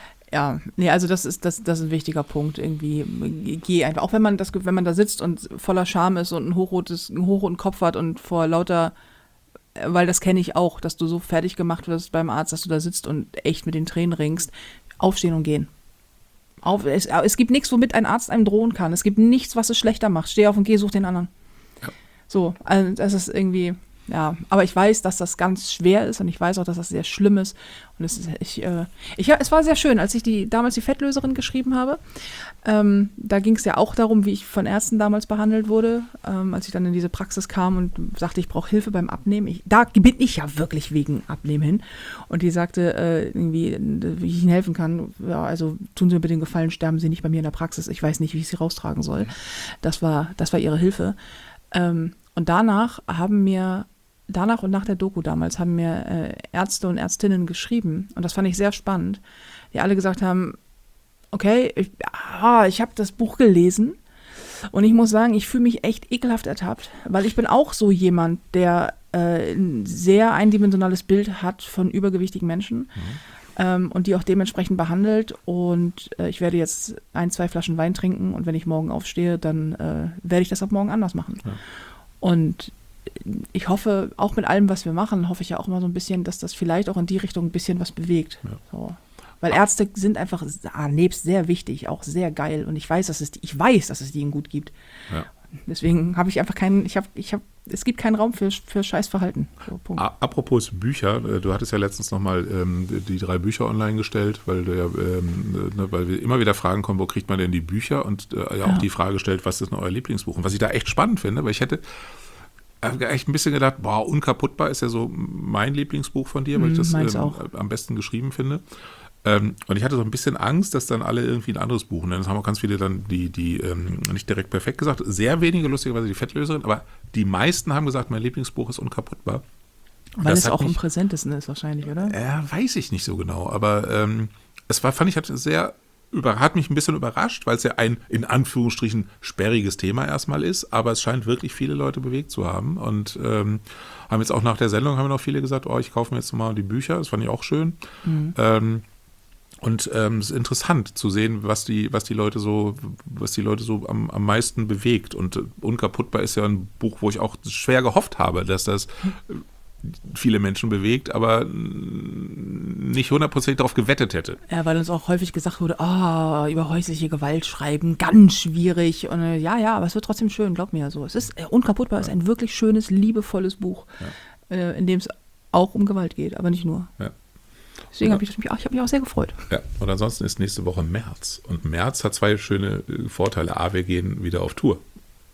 A: ja, nee, also das ist, das, das ist ein wichtiger Punkt. Irgendwie, geh einfach, auch wenn man das, wenn man da sitzt und voller Scham ist und ein hochrotes, einen hochroten Kopf hat und vor lauter, weil das kenne ich auch, dass du so fertig gemacht wirst beim Arzt, dass du da sitzt und echt mit den Tränen ringst, aufstehen und gehen. Auf, es, es gibt nichts, womit ein Arzt einem drohen kann. Es gibt nichts, was es schlechter macht. Steh auf und geh, such den anderen.
B: Ja.
A: So, also das ist irgendwie, ja, aber ich weiß, dass das ganz schwer ist und ich weiß auch, dass das sehr schlimm ist. Und es ist, ich, äh, ich, ja, es war sehr schön, als ich die damals die Fettlöserin geschrieben habe. Ähm, da ging es ja auch darum, wie ich von Ärzten damals behandelt wurde, ähm, als ich dann in diese Praxis kam und sagte, ich brauche Hilfe beim Abnehmen. Ich, da bin ich ja wirklich wegen Abnehmen hin. Und die sagte, äh, irgendwie, wie ich Ihnen helfen kann, ja, also tun Sie mir bitte den Gefallen, sterben Sie nicht bei mir in der Praxis. Ich weiß nicht, wie ich Sie raustragen soll. Das war, das war ihre Hilfe. Ähm, und danach haben mir Danach und nach der Doku damals haben mir äh, Ärzte und Ärztinnen geschrieben und das fand ich sehr spannend, die alle gesagt haben, okay, ich, ah, ich habe das Buch gelesen und ich muss sagen, ich fühle mich echt ekelhaft ertappt, weil ich bin auch so jemand, der äh, ein sehr eindimensionales Bild hat von übergewichtigen Menschen mhm. ähm, und die auch dementsprechend behandelt und äh, ich werde jetzt ein, zwei Flaschen Wein trinken und wenn ich morgen aufstehe, dann äh, werde ich das ab morgen anders machen. Ja. Und ich hoffe, auch mit allem, was wir machen, hoffe ich ja auch mal so ein bisschen, dass das vielleicht auch in die Richtung ein bisschen was bewegt. Ja. So. Weil Ärzte sind einfach ah, nebst sehr wichtig, auch sehr geil. Und ich weiß, dass es, ich weiß, dass es ihnen gut gibt. Ja. Deswegen habe ich einfach keinen, ich habe, ich habe, es gibt keinen Raum für, für Scheißverhalten. So, Punkt.
B: Apropos Bücher, du hattest ja letztens nochmal ähm, die drei Bücher online gestellt, weil du ja, ähm, ne, weil wir immer wieder Fragen kommen, wo kriegt man denn die Bücher? Und äh, ja auch ja. die Frage stellt, was ist denn euer Lieblingsbuch? Und was ich da echt spannend finde, weil ich hätte Ich habe echt ein bisschen gedacht, boah, Unkaputtbar ist ja so mein Lieblingsbuch von dir, weil ich das ähm, am besten geschrieben finde. Ähm, und ich hatte so ein bisschen Angst, dass dann alle irgendwie ein anderes Buch nennen. Das haben auch ganz viele dann, die, die ähm, nicht direkt perfekt gesagt. Sehr wenige, lustigerweise, die Fettlöserin, aber die meisten haben gesagt, mein Lieblingsbuch ist Unkaputtbar.
A: Weil es auch mich, am präsentesten ist wahrscheinlich, oder?
B: Ja, äh, weiß ich nicht so genau, aber ähm, es war, fand ich, hat sehr... Über, hat mich ein bisschen überrascht, weil es ja ein, in Anführungsstrichen, sperriges Thema erstmal ist, aber es scheint wirklich viele Leute bewegt zu haben und ähm, haben jetzt auch nach der Sendung, haben noch viele gesagt, oh, ich kaufe mir jetzt mal die Bücher, das fand ich auch schön. Mhm. Ähm, und ähm, es ist interessant zu sehen, was die, was die Leute so, was die Leute so am, am meisten bewegt und äh, Unkaputtbar ist ja ein Buch, wo ich auch schwer gehofft habe, dass das äh, viele Menschen bewegt, aber nicht hundertprozentig darauf gewettet hätte.
A: Ja, weil uns auch häufig gesagt wurde, oh, über häusliche Gewalt schreiben, ganz schwierig. Und äh, ja, ja, aber es wird trotzdem schön, glaub mir. So. Es ist äh, Unkaputtbar, ja. ist ein wirklich schönes, liebevolles Buch, ja. äh, in dem es auch um Gewalt geht, aber nicht nur. Ja. Deswegen habe ich, ich hab mich auch sehr gefreut.
B: Ja, und ansonsten ist nächste Woche März. Und März hat zwei schöne Vorteile. A, wir gehen wieder auf Tour.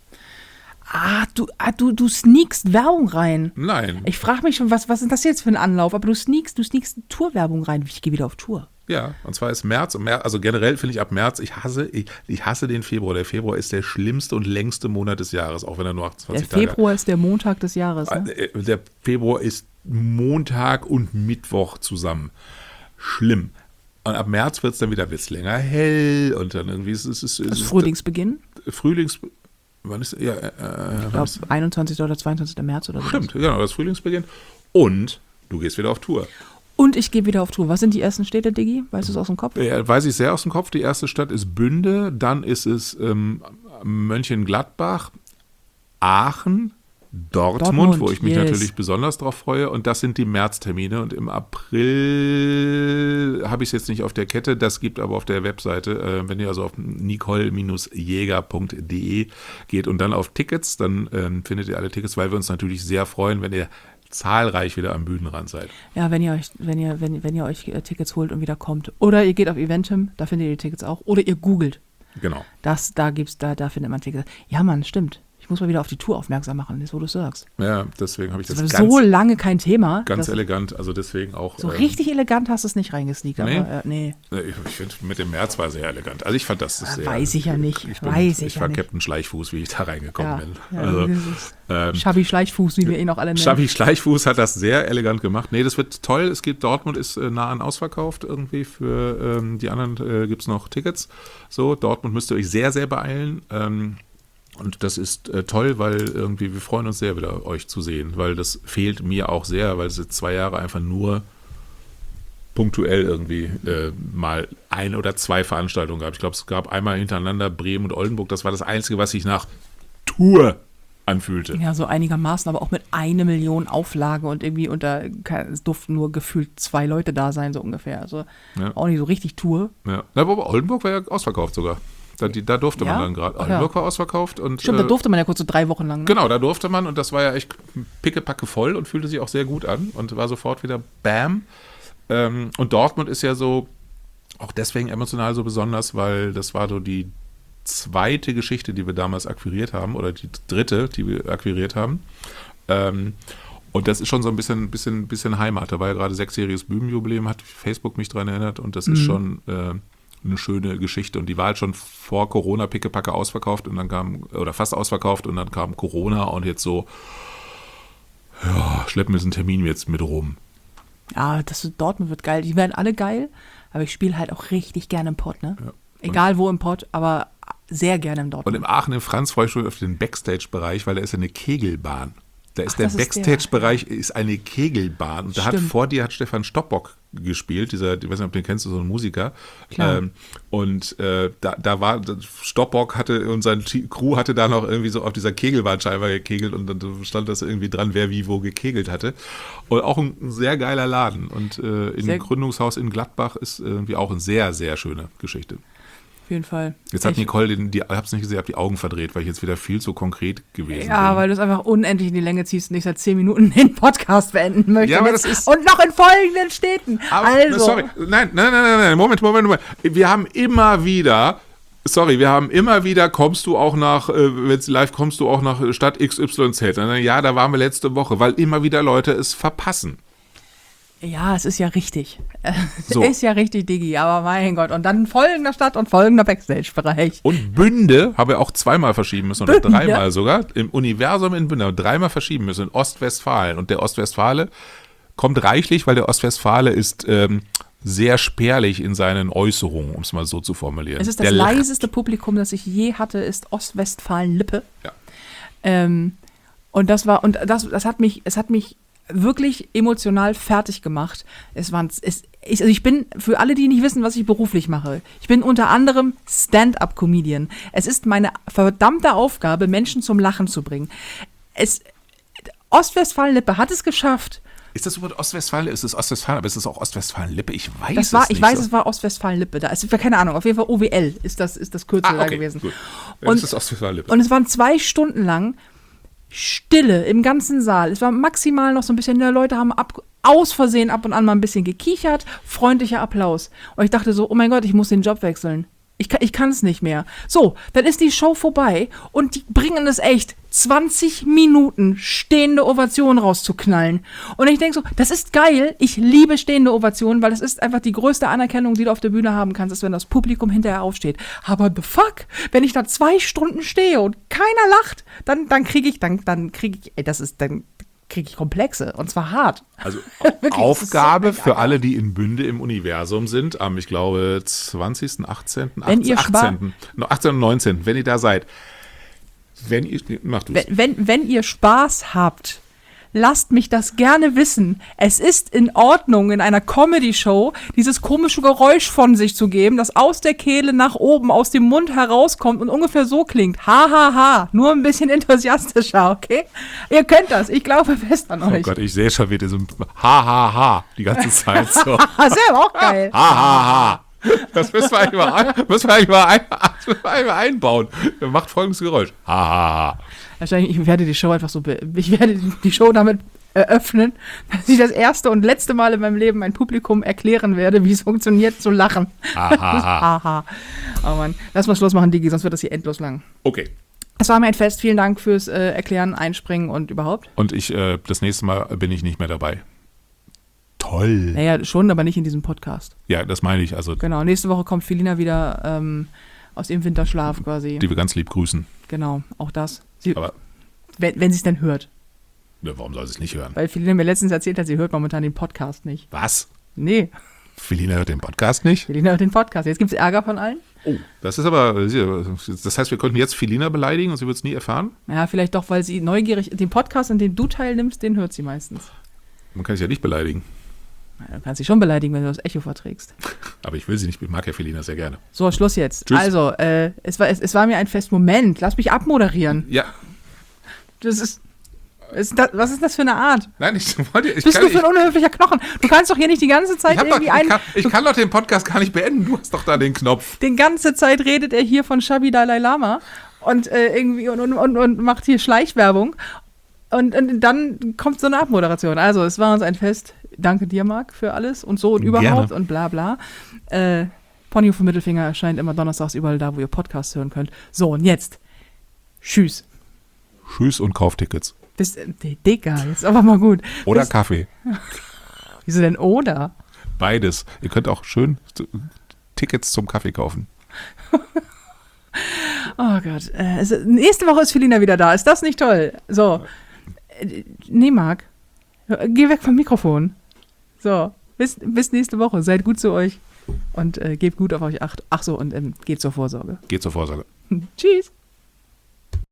A: Ah, du, ah, du, du sneakst Werbung rein.
B: Nein.
A: Ich frage mich schon, was, was ist das jetzt für ein Anlauf? Aber du sneakst, du sneakst Tourwerbung rein. Ich gehe wieder auf Tour.
B: Ja, und zwar ist März, und März also generell finde ich ab März, ich hasse, ich, ich hasse den Februar. Der Februar ist der schlimmste und längste Monat des Jahres, auch wenn er nur achtundzwanzig Tage hat.
A: Der Februar ist der Montag des Jahres, ne?
B: Der Februar ist Montag und Mittwoch zusammen. Schlimm. Und ab März wird es dann wieder wird's länger hell und dann irgendwie ist es... Ist, ist,
A: ist Frühlingsbeginn?
B: Frühlings... Wann ist, ja, äh,
A: ich glaube, einundzwanzigsten oder zweiundzwanzigsten März oder so.
B: Stimmt, genau, das Frühlingsbeginn. Und du gehst wieder auf Tour.
A: Und ich gehe wieder auf Tour. Was sind die ersten Städte, Diggi? Weißt du es aus dem Kopf?
B: Ja, weiß ich sehr aus dem Kopf. Die erste Stadt ist Bünde, dann ist es ähm, Mönchengladbach, Aachen, Dortmund, Dortmund, wo ich mich yes. natürlich besonders drauf freue. Und das sind die Märztermine. Und im April habe ich es jetzt nicht auf der Kette, das gibt aber auf der Webseite, äh, wenn ihr also auf nicole Jäger punkt de geht und dann auf Tickets, dann ähm, findet ihr alle Tickets, weil wir uns natürlich sehr freuen, wenn ihr zahlreich wieder am Bühnenrand seid.
A: Ja, wenn ihr euch, wenn ihr, wenn, wenn ihr euch äh, Tickets holt und wieder kommt. Oder ihr geht auf Eventim, da findet ihr die Tickets auch. Oder ihr googelt.
B: Genau.
A: Das, da gibt's, da, da findet man Tickets. Ja, Mann, stimmt. Ich muss mal wieder auf die Tour aufmerksam machen, das, wo du es sagst.
B: Ja, deswegen habe ich das,
A: das
B: ganz,
A: so lange kein Thema.
B: ganz elegant, also deswegen auch.
A: So
B: ähm,
A: richtig elegant hast du es nicht reingesneakt,
B: nee.
A: aber äh, nee.
B: Ich, ich finde, mit dem März war sehr elegant. Also ich fand das sehr...
A: Weiß ich ja nicht,
B: Ich, bin,
A: weiß ich
B: ich
A: ja
B: war
A: nicht.
B: Captain Schleichfuß, wie ich da reingekommen
A: Ja,
B: bin.
A: ja,
B: Also, ähm,
A: Schabi Schleichfuß, wie wir ihn auch alle nennen.
B: Schabi Schleichfuß hat das sehr elegant gemacht. Nee, das wird toll. Es gibt, Dortmund ist äh, nah an ausverkauft irgendwie. Für ähm, die anderen äh, gibt es noch Tickets. So, Dortmund müsst ihr euch sehr, sehr beeilen. Ähm, und das ist äh, toll, weil irgendwie wir freuen uns sehr, wieder euch zu sehen. Weil das fehlt mir auch sehr, weil es jetzt zwei Jahre einfach nur punktuell irgendwie äh, mal ein oder zwei Veranstaltungen gab. Ich glaube, es gab einmal hintereinander Bremen und Oldenburg. Das war das Einzige, was sich nach Tour anfühlte.
A: Ja, so einigermaßen, aber auch mit einer Million Auflage und irgendwie unter, es durften nur gefühlt zwei Leute da sein, so ungefähr. Also
B: Ja.
A: auch nicht so richtig Tour.
B: Ja. Aber Oldenburg war ja ausverkauft sogar. Da, die, da durfte
A: Ja?
B: man dann gerade.
A: Ach
B: Oldenburg
A: ja.
B: war ausverkauft. Und,
A: Stimmt,
B: äh,
A: da durfte man ja kurz so drei Wochen lang. Ne?
B: Genau, da durfte man und das war ja echt pickepacke voll und fühlte sich auch sehr gut an und war sofort wieder Bam. Ähm, und Dortmund ist ja so, auch deswegen emotional so besonders, weil das war so die zweite Geschichte, die wir damals akquiriert haben oder die dritte, die wir akquiriert haben. Ähm, und das ist schon so ein bisschen, bisschen, bisschen Heimat. Da war ja gerade sechsjähriges Bühnenjubiläum, hat Facebook mich daran erinnert und das ist
A: Mhm.
B: schon äh, eine schöne Geschichte. Und die war halt schon vor Corona pickepacke ausverkauft und dann kam, oder fast ausverkauft und dann kam Corona und jetzt so, ja, schleppen wir diesen Termin jetzt mit rum.
A: Ja, das Dortmund wird geil. Die werden alle geil, aber ich spiele halt auch richtig gerne im Pott, ne?
B: Ja.
A: Egal wo im Pott, aber sehr gerne im
B: Und
A: Dortmund.
B: im Aachen im Franz freue ich mich auf den Backstage-Bereich, weil da ist eine Kegelbahn. Da ist
A: Ach,
B: der
A: das ist
B: Backstage-Bereich ist eine Kegelbahn. Und da hat
A: Stimmt.
B: vor dir hat Stefan Stopbock gespielt, dieser, ich weiß nicht, ob du den kennst, so ein Musiker.
A: Klar.
B: Ähm, und äh, da, da war, Stopbock hatte und sein T- Crew hatte da noch irgendwie so auf dieser Kegelbahn scheinbar gekegelt und dann stand das irgendwie dran, wer wie wo gekegelt hatte. Und auch ein, ein sehr geiler Laden. Und äh, in
A: Sehr-
B: dem Gründungshaus in Gladbach ist irgendwie auch eine sehr, sehr schöne Geschichte.
A: Auf jeden Fall.
B: Jetzt hat
A: Ich-
B: Nicole, den, die, ich hab's nicht gesehen, hab die Augen verdreht, weil ich jetzt wieder viel zu konkret gewesen
A: Ja,
B: bin.
A: weil du es einfach unendlich in die Länge ziehst und ich seit zehn Minuten den Podcast beenden möchte.
B: Ja, aber
A: Und
B: das
A: jetzt-
B: ist-
A: Und noch in folgenden Städten.
B: Aber,
A: also,
B: sorry, nein, nein, nein, nein, nein, Moment, Moment, Moment. Wir haben immer wieder, sorry, wir haben immer wieder, kommst du auch nach, äh, wenn es live kommst du auch nach Stadt X Y Z. Ja, da waren wir letzte Woche, weil immer wieder Leute es verpassen.
A: ja, es ist ja richtig.
B: So.
A: Ist ja richtig, Diggi, aber mein Gott. Und dann folgender Stadt und folgender Backstage-Bereich.
B: Und Bünde haben wir auch zweimal verschieben müssen, oder
A: Bünde?
B: dreimal sogar. Im Universum in Bünde haben wir dreimal verschieben müssen, in Ostwestfalen. Und der Ostwestfale kommt reichlich, weil der Ostwestfale ist ähm, sehr spärlich in seinen Äußerungen, um es mal so zu formulieren.
A: Es ist das
B: Der lacht.
A: leiseste Publikum, das ich je hatte, ist Ostwestfalen-Lippe.
B: Ja.
A: Ähm, und das war, und das, das hat mich, es hat mich wirklich emotional fertig gemacht. Es waren, es, ich, also ich bin, für alle, die nicht wissen, was ich beruflich mache, ich bin unter anderem Stand-up-Comedian. Es ist meine verdammte Aufgabe, Menschen zum Lachen zu bringen. Es, Ostwestfalen-Lippe hat es geschafft.
B: Ist das Wort Ostwestfalen? Ist es Ostwestfalen, aber ist es auch Ostwestfalen-Lippe? Ich weiß
A: Das war,
B: es nicht.
A: ich weiß,
B: so.
A: es war Ostwestfalen-Lippe. Da ist, keine Ahnung, auf jeden Fall O W L ist das, ist das Kürzel
B: Ah,
A: da
B: okay,
A: gewesen.
B: gut.
A: Und-
B: Und, ist es Ostwestfalen-Lippe.
A: Und es waren zwei Stunden lang Stille im ganzen Saal. Es war maximal noch so ein bisschen, die Leute haben ab, aus Versehen ab und an mal ein bisschen gekichert, freundlicher Applaus. Und ich dachte so, oh mein Gott, ich muss den Job wechseln. Ich kann, ich kann es nicht mehr. So, dann ist die Show vorbei und die bringen es echt, zwanzig Minuten stehende Ovationen rauszuknallen. Und ich denke so, das ist geil. Ich liebe stehende Ovationen, weil es ist einfach die größte Anerkennung, die du auf der Bühne haben kannst, ist, wenn das Publikum hinterher aufsteht. Aber the fuck, wenn ich da zwei Stunden stehe und keiner lacht, dann, dann kriege ich, dann, dann kriege ich, ey, das ist, dann kriege ich Komplexe. Und zwar hart.
B: Also
A: Wirklich,
B: Aufgabe
A: das ist so
B: für
A: mega.
B: alle, die in Bünde im Universum sind, am, ich glaube, zwanzigsten, achtzehnten,
A: Wenn ihr Spa-
B: achtzehnten, no, achtzehnten und neunzehnten, wenn ihr da seid. Wenn ihr, mach du
A: Wenn, wenn, wenn ihr Spaß habt, lasst mich das gerne wissen. Es ist in Ordnung, in einer Comedy-Show dieses komische Geräusch von sich zu geben, das aus der Kehle nach oben, aus dem Mund herauskommt und ungefähr so klingt. Ha, ha, ha. Nur ein bisschen enthusiastischer, okay? Ihr könnt das. Ich glaube fest an
B: Oh
A: euch.
B: Gott, ich sehe schon wieder so ein Ha, ha, ha die ganze Zeit so. Ha,
A: Ah, selber auch geil.
B: ha, ha. Das müssen wir eigentlich mal, ein, müssen wir eigentlich mal, ein, müssen wir eigentlich mal einbauen. Macht folgendes Geräusch. Ha, ha, ha.
A: Wahrscheinlich, ich werde die Show einfach so, be- ich werde die Show damit eröffnen, dass ich das erste und letzte Mal in meinem Leben mein Publikum erklären werde, wie es funktioniert, zu lachen.
B: Aha.
A: Aha. Oh Mann. Lass mal Schluss machen, Digi, sonst wird das hier endlos lang.
B: Okay.
A: Es war mir ein Fest. Vielen Dank fürs äh, Erklären, Einspringen und überhaupt.
B: Und ich, äh, das nächste Mal bin ich nicht mehr dabei. Toll.
A: Naja, schon, aber nicht in diesem Podcast.
B: Ja, das meine ich. Also,
A: Genau, nächste Woche kommt Felina wieder ähm, aus ihrem Winterschlaf quasi.
B: die wir ganz lieb grüßen.
A: Genau, auch das. Sie,
B: Aber
A: wenn wenn sie es denn hört.
B: ja, warum soll sie es nicht hören?
A: Weil Felina mir letztens erzählt hat, sie hört momentan den Podcast nicht.
B: Was?
A: Nee,
B: Felina hört den Podcast nicht?
A: Felina hört den Podcast. Jetzt gibt es Ärger von allen.
B: Oh, das ist aber, das heißt, wir könnten jetzt Felina beleidigen und sie wird es nie erfahren?
A: Ja, vielleicht doch, weil sie neugierig, den Podcast, an dem du teilnimmst, den hört sie meistens.
B: Man kann sie ja nicht beleidigen.
A: Ja, du kannst sie schon beleidigen, wenn du das Echo verträgst.
B: Aber ich will sie nicht, ich mag ja Felina sehr gerne.
A: So, Schluss jetzt.
B: Tschüss.
A: Also, äh, es, war, es, es war mir ein Fest. Moment, lass mich abmoderieren.
B: Ja,
A: Das ist, ist das, was ist das für eine Art?
B: nein, ich wollte, ich
A: Bist
B: kann,
A: du für ein unhöflicher Knochen? Du kannst doch hier nicht die ganze
B: ich,
A: Zeit
B: ich, hab doch,
A: irgendwie
B: ich,
A: einen...
B: kann, ich kann doch den Podcast gar nicht beenden, du hast doch da den Knopf.
A: Die ganze Zeit redet er hier von Shabi Dalai Lama und äh, irgendwie und, und, und, und macht hier Schleichwerbung. Und, und dann kommt so eine Abmoderation. Also, es war uns ein Fest. Danke dir, Marc, für alles und so und überhaupt
B: Gerne.
A: und bla bla. Äh, Ponyhof für Mittelfinger erscheint immer donnerstags überall da, wo ihr Podcasts hören könnt. So, und jetzt. Tschüss.
B: Tschüss und Kauftickets.
A: Bis, äh, Digga, jetzt aber mal gut.
B: Oder
A: Bis,
B: Kaffee.
A: Wieso denn oder?
B: Beides. Ihr könnt auch schön Tickets zum Kaffee kaufen.
A: Oh Gott. Äh, es, nächste Woche ist Felina wieder da. Ist das nicht toll? So. Äh, nee, Marc. Geh weg vom Mikrofon. So. Bis, bis nächste Woche. Seid gut zu euch. Und äh, gebt gut auf euch Acht. Ach so, und ähm, geht zur Vorsorge.
B: Geht zur Vorsorge.
A: Tschüss.